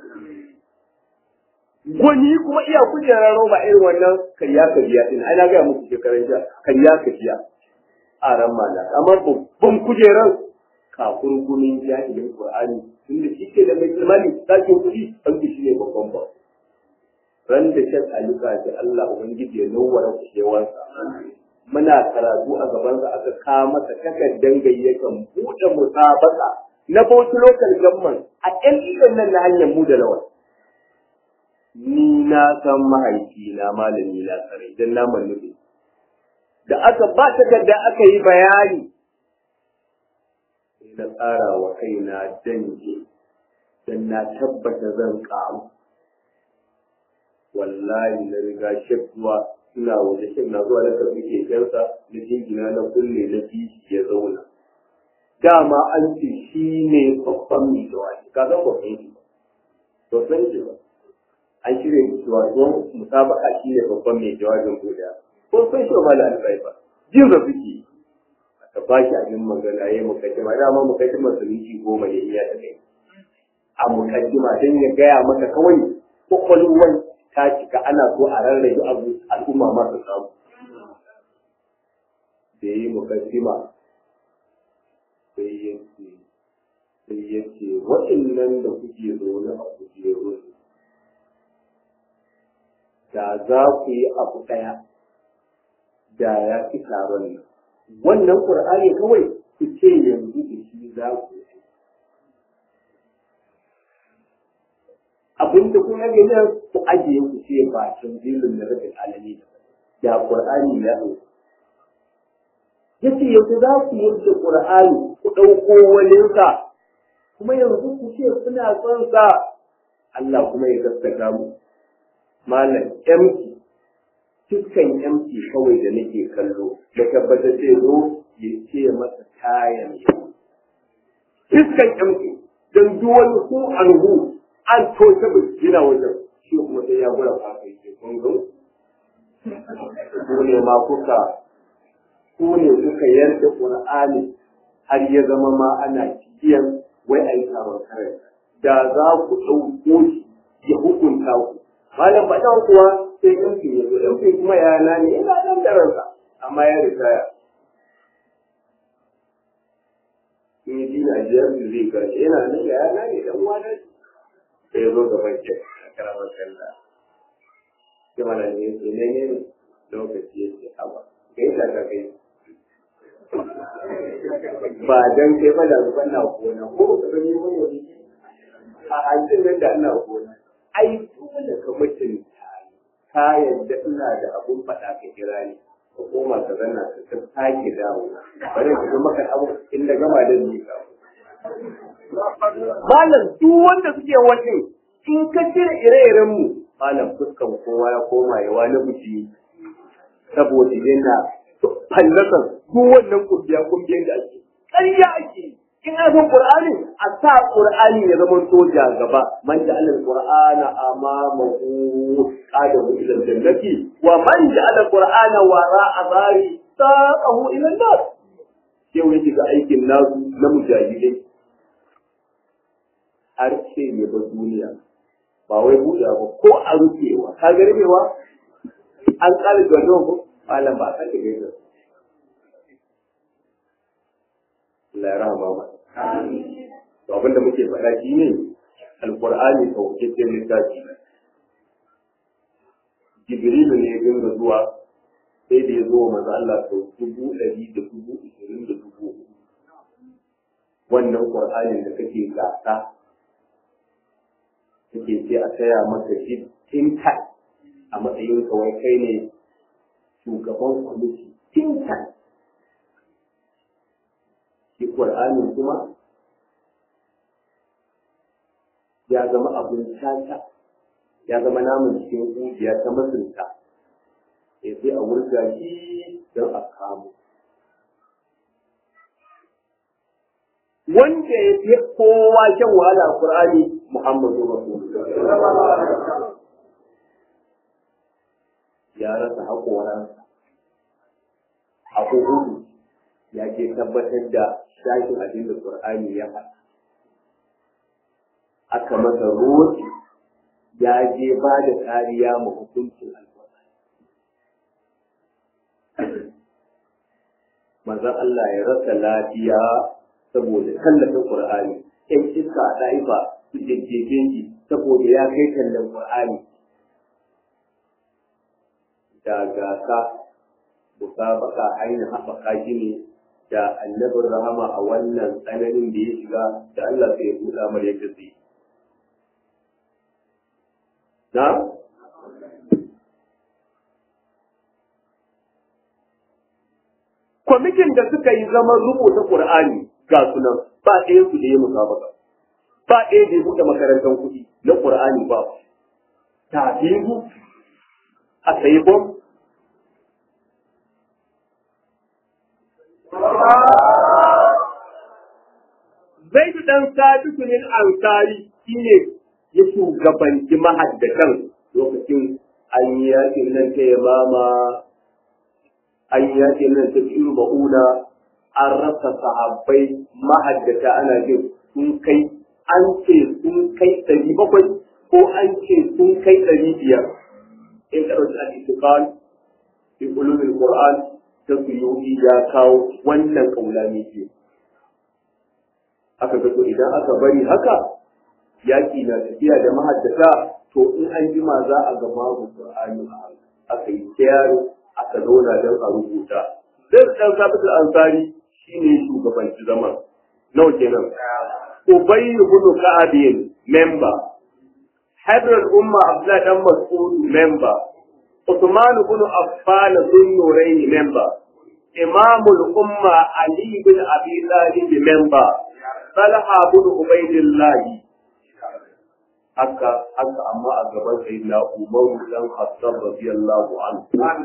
gwani kuma iya kujerar roba irin wannan kariya kariya din ai na ga muku shekaran jiya kariya kariya a ran mala amma babban kujerar kafurgumin jahilin Qur'ani tunda shi ke da mai imani sakin kuɗi an shi ne babban ba ran da shan aluka da Allah ubangiji ya nowara kushewansa muna karatu a gaban sa aka ka masa takaddan gayyakan buɗe musabaka na Bauchi local government a ƴan idan nan na hanyar mu da lawan. Ni na san mahaifi na malami na tsare idan na mannufe. Da aka ba takarda aka yi bayani sai na tsara wa kaina danje dan na tabbata zan ƙaru. Wallahi na riga shek zuwa ina waje shek na zuwa da karfi kekensa na jingina na kulle na bishi ya zauna. Dama an ce shi ne babban mai jawabi, ka san ba san shi ba, to san shi ba. An shirya cewa don musabaka shi ne babban mai jawabin guda. Ko san shi ba da alfai ba, jin da suke aka ba shi abin magana ya yi mukaddima, dama mukaddima su minti goma ne iya ta kai. A mukaddima don ya gaya maka kawai kwakwalwar ta cika ana so a rarrage abu al'umma masu samu. Da ya yi mukaddima sai ya ce sai ya ce waɗannan da kuke zaune a kujerun da za ku yi abu ɗaya da ya fi taron nan. Wannan ƙur'ani kawai ku ce yanzu da shi za ku yi. Abin da kuma gani ku ajiye ku ce bakin zilin da rabin alami da ƙur'ani ya ɗauka. Yace yanzu za ku yi da ƙur'ani ku ɗauko waninsa kuma yanzu ku ce kuna son sa Allah kuma ya gaskata mu. Malam empty dukkan empty kawai da nake kallo da tabbatar zai zo ya ce masa kayan dukkan empty don duwani ko anhu an toshe bai yana wajen shi kuma sai ya gura fafa ke kun zo ku ne ma kuka ku ne kuka yarda Qur'ani har ya zama ma ana cikiyan wai a yi taron karanta da za ku ɗauko shi ya hukunta ku. Malam ba ɗan kuwa sai yanki ya zo, yanki kuma yana ne yana ɗan da ransa, amma ya ritaya. In yi dina biyar da zai karshe yana nan ya yana ne ɗan wani sai ya zo gaban ke a karamar kalla. Sai mana ne ya ce ne ne lokaci ya ce haba, gaisa ka kai. Ba dan kai ba da zuban na gona ko ka gani wani a hancin nan da ina gona. Ai dole ka mutunta ka yadda ina da abun faɗa ka kira ni ka koma ka zanna ka ta sake dawo bari ka maka abu inda gama da ni ka malam duk wanda suke wajen in ka cire ire-iren mu malam fuskan kowa ya koma ya wani buci saboda yana fallasan duk wannan kungiya kungiyan da ake ƙarya ake in an san Qur'ani a sa Qur'ani ya zama soja gaba man ja'ala al-Qur'ana amamahu qadahu ila al-jannati wa man ja'ala al-Qur'ana wara'a dhari saqahu ila an-nar yau yake ga aikin nasu na mujahidai har ce ne ba duniya ba wai buɗa ba ko a rufewa ka ga rufewa an ƙara gado ko malam ba ka ga gado Allah ya rahama ba. To abin da muke faɗa shi ne Alƙur'ani sauƙaƙƙen littafi. Jibrilu ne ya dinga zuwa sai da ya zo wa manzo Allah sau dubu ɗari da dubu ishirin da dubu. Wannan Ƙur'anin da kake gasa kake ce a saya maka shi tinta a matsayin kawai kai ne shugaban kwamiti tinta. Shi Qur'anin kuma ya zama abin tata, ya zama namun cikin ƙugiya ta masunta, ya sai a wurga shi don a kamo. Wanda ya fi kowa shan wahala a Qur'ani Muhammadu Rasulullah. Ya rasa haƙoransa, a hudu ya ke tabbatar da shafin abin da Qur'ani ya faɗa. Aka masa roƙi ya je ba da kariya ma hukuncin Al-Qur'ani. Manzon Allah ya rasa lafiya saboda tallafin Qur'ani. Ƴan iska a ɗaifa su jejjefe shi saboda ya kai tallan Qur'ani. Da gasa musabaka ainihin haɓaka shi ne da annabin rahama a wannan tsananin da ya shiga da Allah sai ya buɗa mara yadda zai na kwamitin da suka yi zaman rubuta Qur'ani ga sunan ba ɗaya su da ya musabaka ba ɗaya da ya buɗe makarantar kuɗi na Qur'ani ba ta biyu a sayi bom Zaidu ɗan Sabitu ne Ansari shi ne ya shugabanci mahaddatan lokacin an yi yakin nan ta yamama an yi yakin nan ta biyu ba'una an rasa sahabbai mahaddata ana jin sun kai an ce sun kai ɗari bakwai ko an ce sun kai ɗari biyar in ɗauki a itikan fi ulumul Qur'an ta suyuti ya kawo wannan kaulani ce aka ga to idan aka bari haka yaki na tafiya da mahaddata to in an jima za a ga babu Qur'ani aka yi yaro aka zauna don a rubuta zai dan sabit al-ansari shine shugabanci zaman nawa kenan ubay ibn ka'ab member hadr al-umma abdullah dan mas'ud member Uthman ibn Affan Zunnurayn member Imam al-umma Ali ibn Abi Talib member Talha ibn Ubaydillah haka haka amma a gaban sayyidina Umar dan Khattab radiyallahu anhu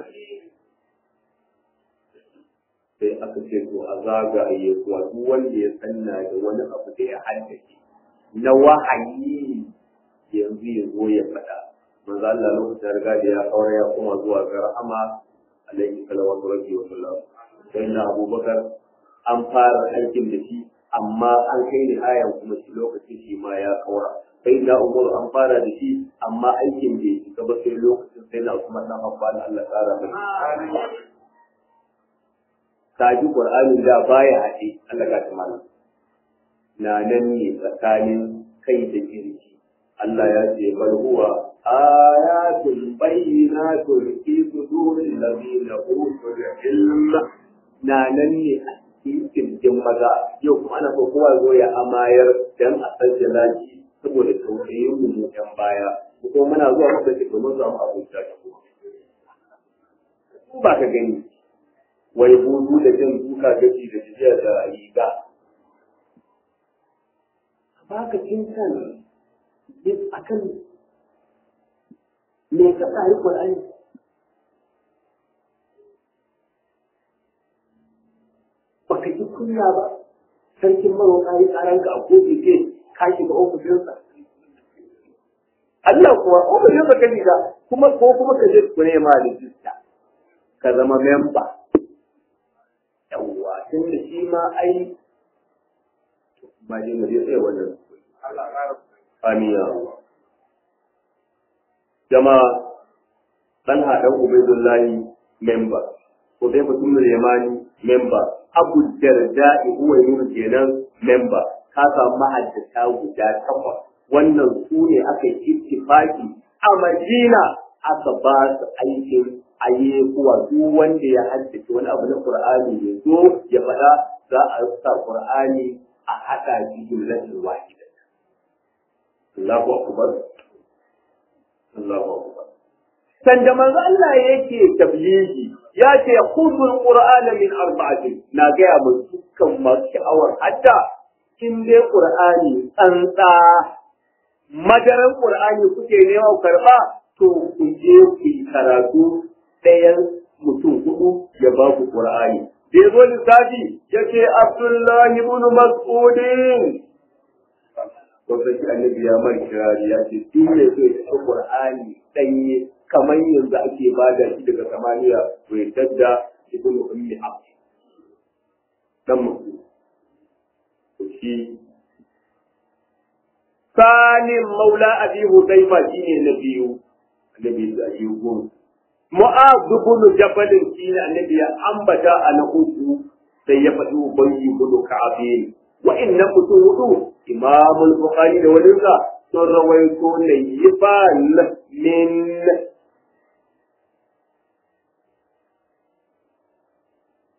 sai aka ce to a zagaye kuwa duk wanda ya sanna da wani abu da ya haddace na wahayi yanzu ya zo ya faɗa manzo Allah lokacin riga da ya aure ya kuma zuwa ga rahama alaihi salatu rabbi wa sallam sai na Abubakar an fara aikin da shi amma an kai ni ayan kuma shi lokacin shi ma ya kaura sai na Umar an fara da shi amma aikin da shi gaba sai lokacin sai na Usman dan Affan Allah tsara mai kaji Qur'anin da baya haɗe Allah ga tamala na nan ne tsakanin kai da kirki Allah ya ce bal huwa ayatul bayyinatul fi suduril ladina utul ilma na nan ne a cikin kirkin maza yau kuma ana so kowa zo ya amayar dan a sajjala shi saboda tausayin mu yan baya ko muna zuwa muka ce domin za mu abuta shi ko ba ka gani wai buzu da jin duka gaji da jiya da riga ba ka cin kan duk akan me ka tsari Qur'ani ba ka ji kunya ba sarkin maroƙa yi tsaranka a kofi ke ka shiga ofishinsa Allah kuwa ofishinsa ka shiga kuma ko kuma ka je ku nema rijista ka zama memba yawwa tun da shi ma ai ba je mu je tsaye wannan amiya jama'a dan hadan ubaidullahi memba ko dai mutum ne yamani memba abu darda'i huwa yunus kenan memba ka samu mahaddata guda takwas wannan su ne aka yi ittifaki a Madina aka ba su aikin aye kuwa duk wanda ya haddace wani abu na Qur'ani ya zo ya faɗa za a sa Qur'ani a haɗa shi jumlatul wahida Allahu akbar Allahu akbar sanda manzo Allah yake tablighi ya ce khudul qur'ana min arba'atin na ga ya mun dukkan masu sha'awar hatta in dai Qur'ani tsantsa madaran Qur'ani kuke nema ku karba to ku je ku yi karatu ɗayan mutum hudu ya ba ku Qur'ani. Da ya zo lissafi ya ce Abdullahi ibn Mas'udin. To sai annabi ya mai kirari ya ce duk ne zai ci Qur'ani ɗanye kamar yanzu ake bada shi daga samaniya to ya dadda ibn Ummi Abd. Dan mutum. To shi Salim Maula Abi Hudayfa shine na biyu. Annabi da ayyugun Mu'adh ibn Jabal shine annabi ya ambata a na uku sai ya faɗi ubangi ibn Ka'ab wa inna mutum hudu Imam al-Bukhari da walinsa sun rawaito layyiban min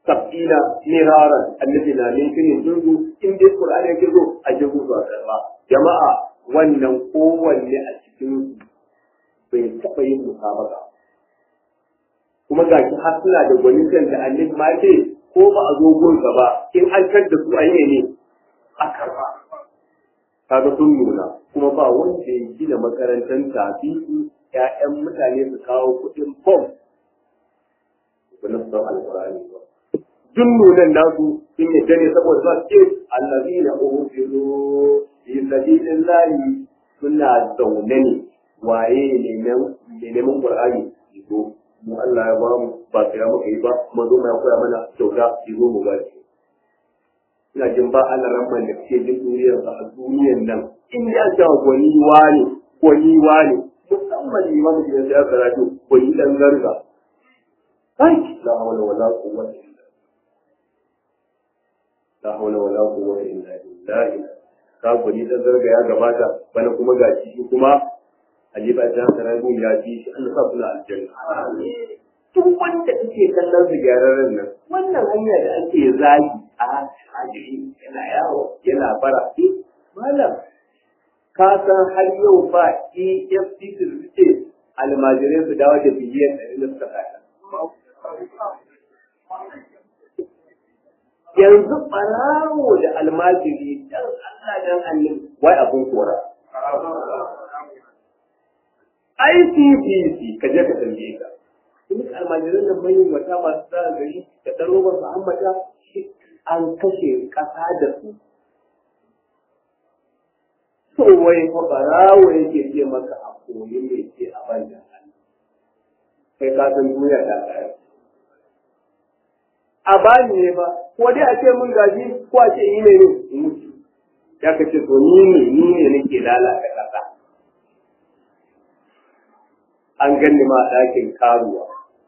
sab'ina miraran annabi na ne kine dungu in dai qur'ani yake zo a jigo zuwa karba jama'a wannan kowanne a cikin bai taba yin musabaka kuma ga shi har suna da gwanin da annabi ma ce ko ba a zo gunsa ba in an da su ayi ne a karba kaga sun nuna kuma ba wanda ya gina makarantar tafi ƴaƴan mutane su kawo kuɗin fom ba na san alƙur'ani ba duk nunan nasu sun yadda ne saboda za su ce allazina uhiru fi sabilillahi suna zaune ne waye ne neman qur'ani zo mu Allah ya ba mu ba sai muka yi ba kuma zo mai koya mana kyauta ki zo mu gaci ina jin ba Allah ramman da ke jin duniyar a duniyar nan in ya ga gwani wani gwani wani musamman liman da ya karatu gwani dan garga kai la hawla wala quwwata illa la hawla wala quwwata illa billah ka gwani dan garga ya gabata bana kuma gaci kuma Ali ba ta karatu ya ci shi Allah sa kula aljanna amin duk wanda kake kallon zigararren nan wannan hanya da ake zagi a hadisi yana yawo yana fara malam ka san har yau ba E F C C ce almajirai su dawo da biliyan ɗari da suka kasa yanzu ɓarawo da almajiri dan Allah dan annabi wai abun kora I C B C ka je ka tambaye ka duk almajiran nan mai wata masu tsara gari da ɗan robar Muhammada an kashe ƙasa da su so wai fa barawo yake ce maka a koyi mai ce a banda kai ka san duniya ta tsaya a bani ne ba ko dai a ce mun gaji ko a ce yi ne ne mutu ya ka ce to ni ne ni ne nake lalata ƙasa an ganni ma a ɗakin karuwa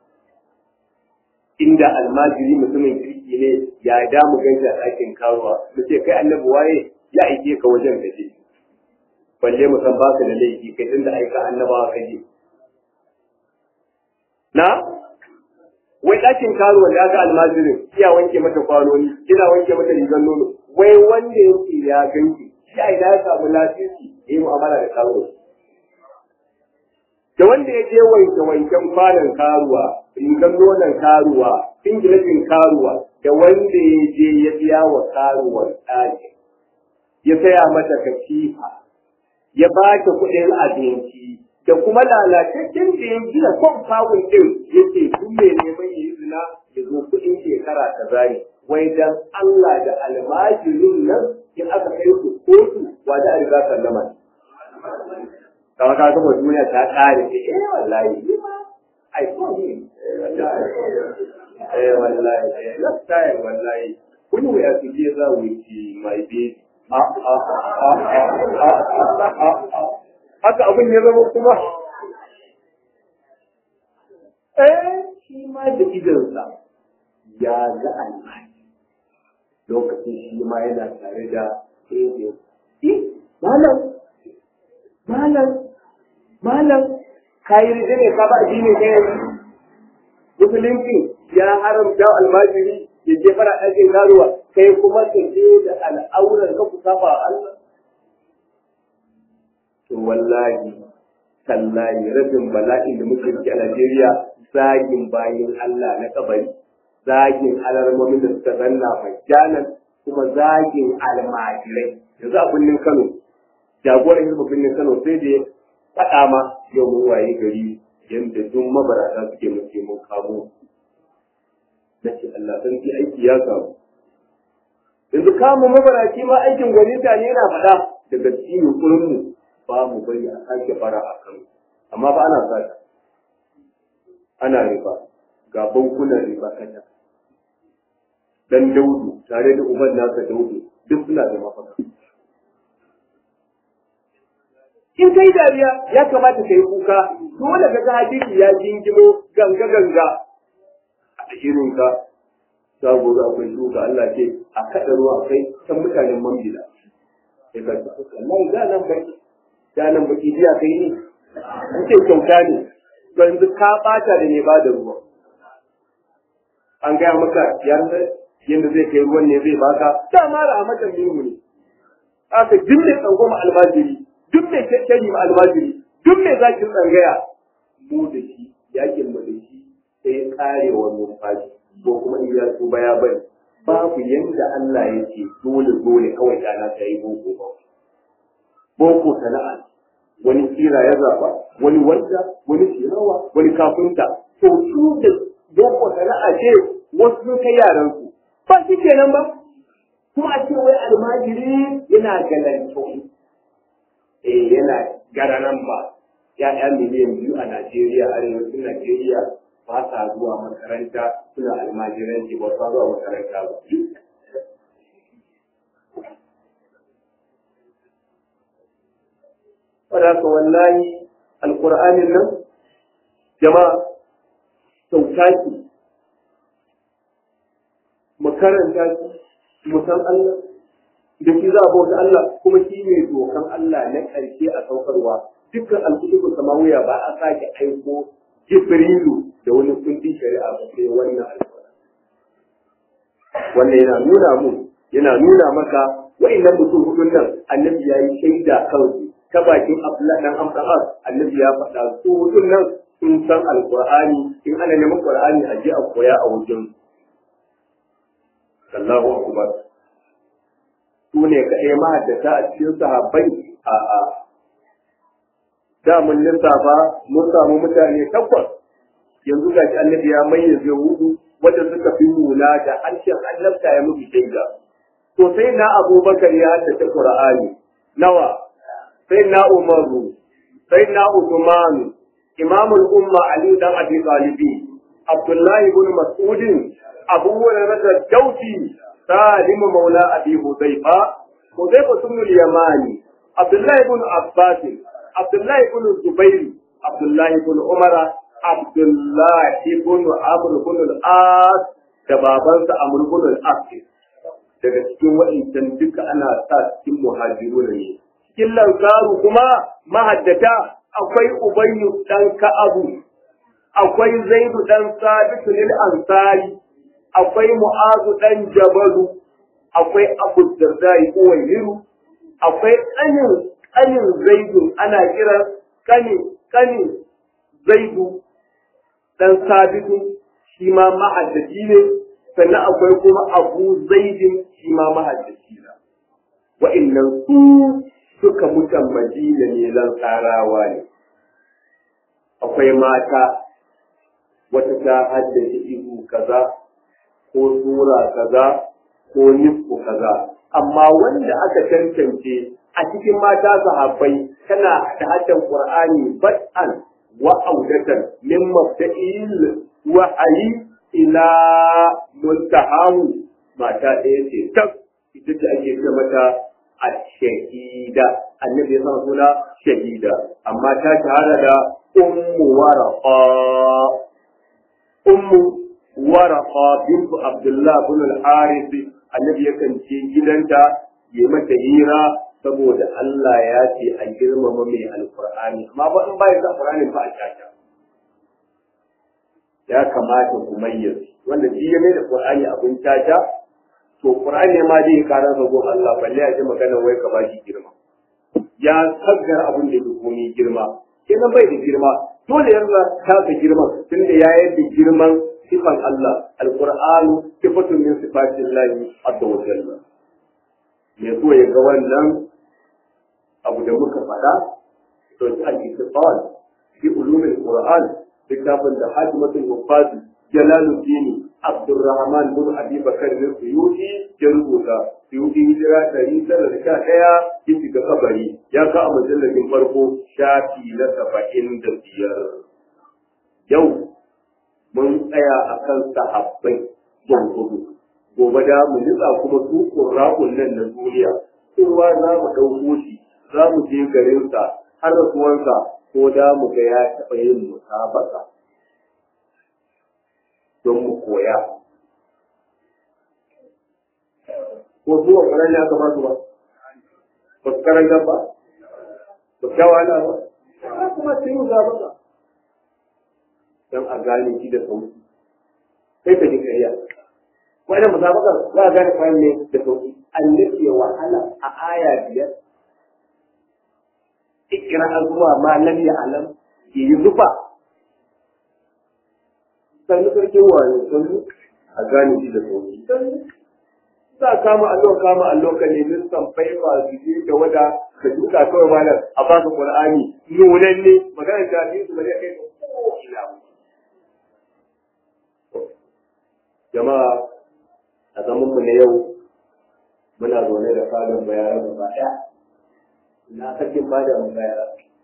inda almajiri mutumin kirki ne ya damu ganshi a ɗakin karuwa mu ce kai annabi waye ya aike ka wajen da ke balle mu san baka da laifi kai tunda aika annabawa ka je na wai ɗakin karuwa da ga almajirin iya wanke mata kwanoni kina wanke mata rigar nono wai wanda yake ya ganki shi ai da ya samu lafiya yayi mu'amala da karuwa da wanda ya je wanke wanken kwanan karuwa rigar nonon karuwa singilafin karuwa da wanda ya je ya biya wa karuwar ɗaki ya saya mata katifa ya ba ta kuɗin abinci da kuma lalataccen da ya gina kwamfawun ɗin ya ce duk mai neman ya yi zina ya zo kuɗin shekara ta zane wai dan Allah da almajirin nan in aka kai su kotu wa da a riga sallama kama ka gaba duniya ta ƙare ce eh wallahi ai ko ne eh wallahi eh last time wallahi when we are together with my baby ah ah ah haka abin ya zama kuma eh shi ma da idansa ya ga almaki lokacin shi ma yana tare da eh malam malam malam kayi rije ne ka ba addini ne musulunci ya haramta almajiri ya je fara ɗakin garuwa kai kuma ka je da al'auran ka ku kafa Allah to wallahi tallahi rabin bala'in da muke ciki a Najeriya zagin bayin Allah na kabari zagin alarmomin da suka zanna majjanan kuma zagin almajirai yanzu a birnin Kano jagoran hirma birnin Kano sai da faɗa ma yau mun waye gari yadda duk mabarata suke muke mun kamo na ce Allah sarki aiki ya samu yanzu kama mabaraci ma aikin gwaninta ne yana faɗa daga cikin kurinmu ba mu bari a sake fara a kan amma ba ana sata ana riba ga bankunan riba kata dan Daudu tare da uban nasa Daudu duk suna da mafaka in kai dariya ya kamata kai kuka dole ka ga hadisi ya jingimo ganga ganga a irin ka sabo da akwai shuka Allah ce a kada ruwa kai san mutanen Mambila sai ka ce Allah da nan baki da nan baki jiya kai ne an ce kyauta ne to yanzu ka bata da ne ba da ruwa an gaya maka yanda yanda zai kai ruwan ne zai baka dama rahmatan minhu ne aka duk mai tsangwama almajiri duk mai kyakkyari ma almajiri duk mai zakin tsangaya mu da shi yakin mu da shi sai karewa numfashi ko kuma in ya tuba ya bari babu yanda Allah yake dole dole kawai dana ta yi boko ba boko sana'a wani kira ya zaba wani wanda wani tirawa wani kafinta to su da boko sana'a ce wasu sun kai yaran su ba shi kenan ba kuma a ce wai almajiri yana galanto eh yana garanan ba ya'ya miliyan biyu a Najeriya arewacin Najeriya ba sa zuwa makaranta suna almajiranci ba sa zuwa makaranta ba wadda wallahi alƙur'anin nan jama'a sauta ce mu karanta shi mu san Allah da shi za a bauta Allah kuma shi ne dokan Allah na ƙarshe a saukarwa dukkan alkutubun samawiya ba a sake aiko Jibrilu da wani kundin shari'a ba sai wannan alƙur'ani wannan yana nuna mu yana nuna maka wa'annan mutum hudun nan annabi ya yi shaida kansu ta bakin Abdullahi dan Amr annabi ya faɗa su hudun nan sun san alƙur'ani in ana neman Qur'ani a je a koya a wajen Allahu akbar su ne kaɗai mahaddata a cikin sahabbai a a da mun lissafa mun samu mutane takwas yanzu gashi annabi ya mayyaze hudu wanda suka fi nuna da harshen annabta ya musu shaida to sai na Abubakar ya haddace Qur'ani nawa sai na Umaru sai na Uthman Imamul Umma Ali dan Abi Talib Abdullah ibn Mas'ud Abu Hurairah Dawsi Salim Maula Abi Hudayfa Hudayfa ibn al-Yamani Abdullah ibn Abbas Abdullah ibn Zubair Abdullah ibn Umar Abdullah ibn Amr ibn al-As da babansa Amr ibn al-As daga cikin wa'incan duka ana sa cikin muhajirun ne cikin lansaru kuma mahaddata akwai Ubayyu dan Ka'abu akwai Zaidu dan Sabit lil Ansari akwai Mu'azu dan Jabalu akwai Abu Darda Uwayhiru akwai kanin kanin Zaidu ana kira kanin kanin Zaidu dan Sabitu shi ma mahaddaci ne sannan akwai kuma Abu Zaidin shi ma mahaddaci ne wa'annan su suka mutan Madina ne lansarawa ne akwai mata wata ta haddace ihu kaza ko sura kaza ko nisfu kaza amma wanda aka tantance a cikin mata sahabbai tana da haddan Qur'ani bad'an wa audatan min mabda'il wa ayi ila muntahahu mata ɗaya ce tak ita ce ake ce mata ash-shahida annabi ya san suna shahida amma ta shahara da ummu waraqa ummu waraqa bint abdullah ibn al-harith annabi yakan ce gidanta ya mata hira saboda Allah ya ce a girmama mai alqur'ani amma ba in bai da qur'ani ba a caca ya kamata ku mayyaze wanda shi ya mai da qur'ani abin caca to qur'ani ma dai karan rago Allah balle ya ji magana wai ka bashi girma ya saggar abin da yake komai girma kenan bai da girma dole yanzu ta ka girma tunda ya yadda girman sifan Allah alqur'anu sifatun min sifatillahi azza wa jalla me so ya ga wannan abu da muka faɗa to al-ittifaq fi ulumil qur'an kitabun da hajmatul mufaz jalaluddin Abdurrahman bin Abi Bakar bin Suyuti ya rubuta Suyuti hijira ɗari tara da sha ɗaya ya shiga kabari ya ka a majallajin farko shafi na saba'in da biyar. Yau mun tsaya a kan sahabbai gurgudu. Gobe da mu nutsa kuma su ƙurra'un nan na duniya. Kowa za mu ɗauko shi za mu je garinsa har rasuwansa ko da mu ga ya taɓa yin musabaka. Don mu koya. Ko zuwa ƙarar ya kamata ba? Ba su karanta ba? Ba su yawana ba? Ya kuma su yi musabaka. Don a gane shi da sauki. sai ka ji kariya wannan musabakar za ka gane kwayan ne da sauki annabi ya wahala a aya biyar ikra azuma ma lam ya'lam yi zufa sannu sarkin wayo sannu a gane shi da sauki za kama allon kama allon ka nemi samfai ba su je da wada ka duka kawai malam a ba ka qur'ani nunan ne magana da ni su bane kai ko ina jama'a a zaman mu na yau muna zaune da falon bayara gaba daya na sakin bada mu bayara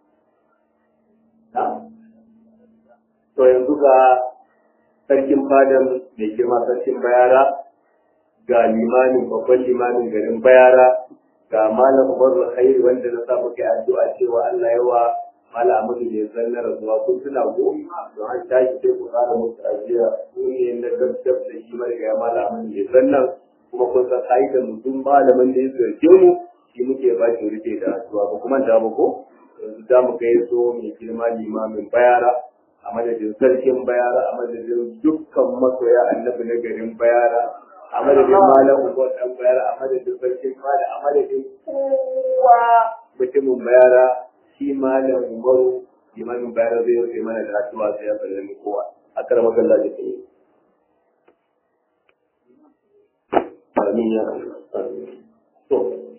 na to yanzu ga sarkin fadan mai girma sarkin bayara ga limamin babban limamin garin bayara ga malam Umar Khairi wanda na sa muke addu'a cewa Allah ya wa malam Ahmadu da zanna rasuwa kun tuna ko don an tashi sai ku fara musu ajiya su ne na gaskab da shi mai ga malam Ahmadu da zanna kuma kun san da mutum malamin da ya zarge mu shi muke ba shi rufe da addu'a ba kuma da mu ko yanzu da mu kai so mai girma limamin bayara a madadin sarkin bayara a madadin dukkan masoya annabi na garin bayara a madadin malam ubar dan bayara a madadin sarkin fada a madadin kowa mutumin bayara shi malam umaru imamin bayara zai rufe mana da addu'a sai ya sallami kowa a karamar Allah da kai amin ya to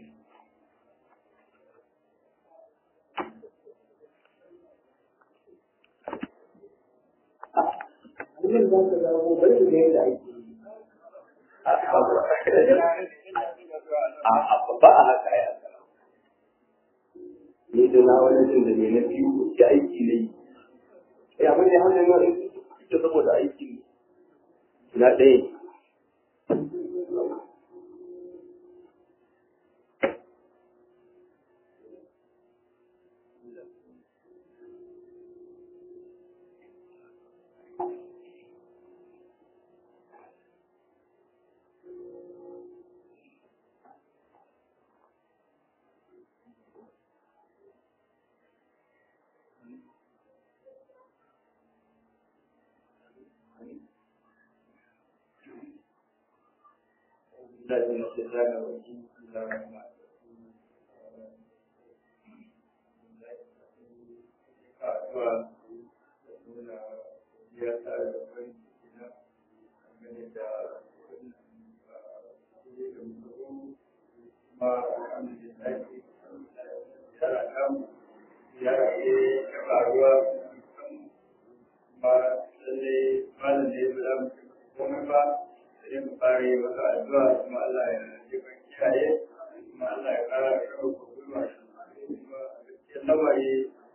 Ini bukan sesuatu beri beda itu. Apa saya? Ini adalah orang yang dengan itu jai kini. Ya, mana yang dengan itu itu semua jai kini. Tidak deh. dari sejarah wajib dalam apa guna biasa dengan menjadi akan dilakukan secara dalam secara kedua masih masih dalam komunikasi yang bari maka addu'a kuma Allah ya jiban kiyaye kuma Allah ya kara kawo kuma ya lamari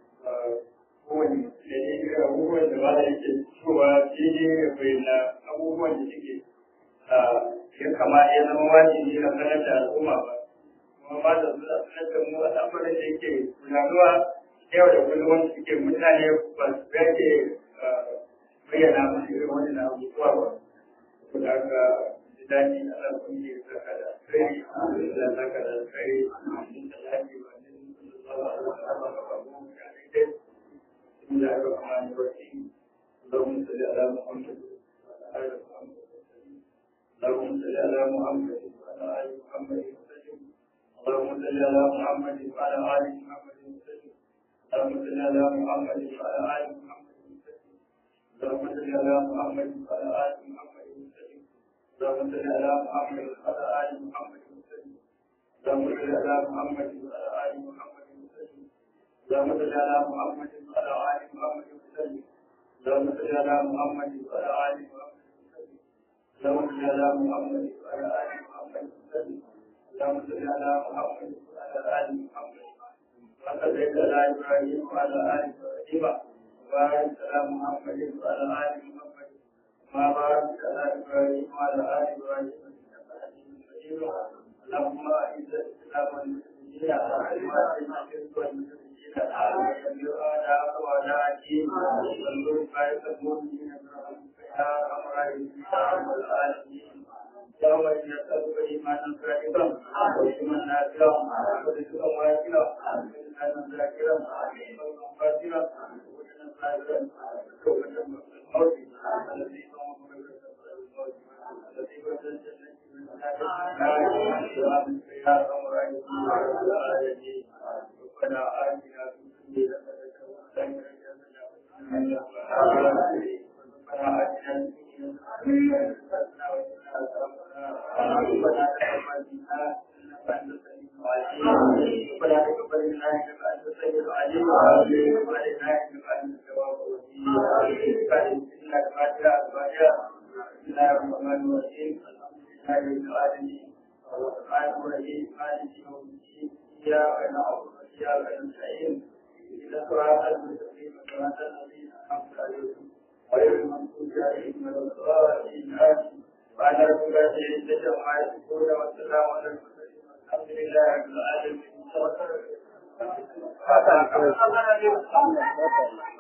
kowane da ne ga abubuwan da ba da yake cewa daidai ya bayyana abubuwan da suke ya kama ya zama wajibi na sanar da al'umma ba kuma ba da su sanar da mu al'amuran da yake gudanarwa yau da kullum wanda suke mutane ba su yake bayyana musu irin wannan abubuwa ba. Saudara jadi alam kunci terkadang seri, dan terkadang seri, lagi banyak Allah kamu kali Bismillahirrahmanirrahim. Allahumma salli ala Muhammad wa ala ali Muhammad. Allahumma salli ala Muhammad wa ala ali Muhammad. Allahumma salli ala Muhammad wa ala ali Muhammad. Allahumma salli ala Muhammad wa ala ali Muhammad. Allahumma salli ala Muhammad wa ala ali Muhammad. اللهم صل على محمد وعلى آل محمد وسلم. اللهم صل على محمد وعلى آل محمد وسلم. اللهم صل على محمد وعلى آل محمد وسلم. اللهم صل على محمد وعلى آل محمد وسلم. اللهم صل على محمد وعلى آل محمد وسلم. اللهم صل على محمد وعلى آل محمد. وصليت على إبراهيم وعلى آل إبراهيم وبارك على محمد وعلى آل محمد. ما بارك على إبراهيم وعلى آل إبراهيم إنك حميد مجيد. اللهم أعز الإسلام والمسلمين وأذل الشرك والمشركين وأعداءك وأعداء الدين وانصر عبادك المؤمنين برحمتك يا أرحم الراحمين يا رب العالمين. اللهم إنا نسألك إيمانا صادقا وعلما نافعا ورزقا واسعا ولسانا ذاكرا وقلبا خاشعا وجسدا صابرا وتوبة الموت الذي وعلى رسول الله والسلام على المرسلين والحمد لله رب العالمين.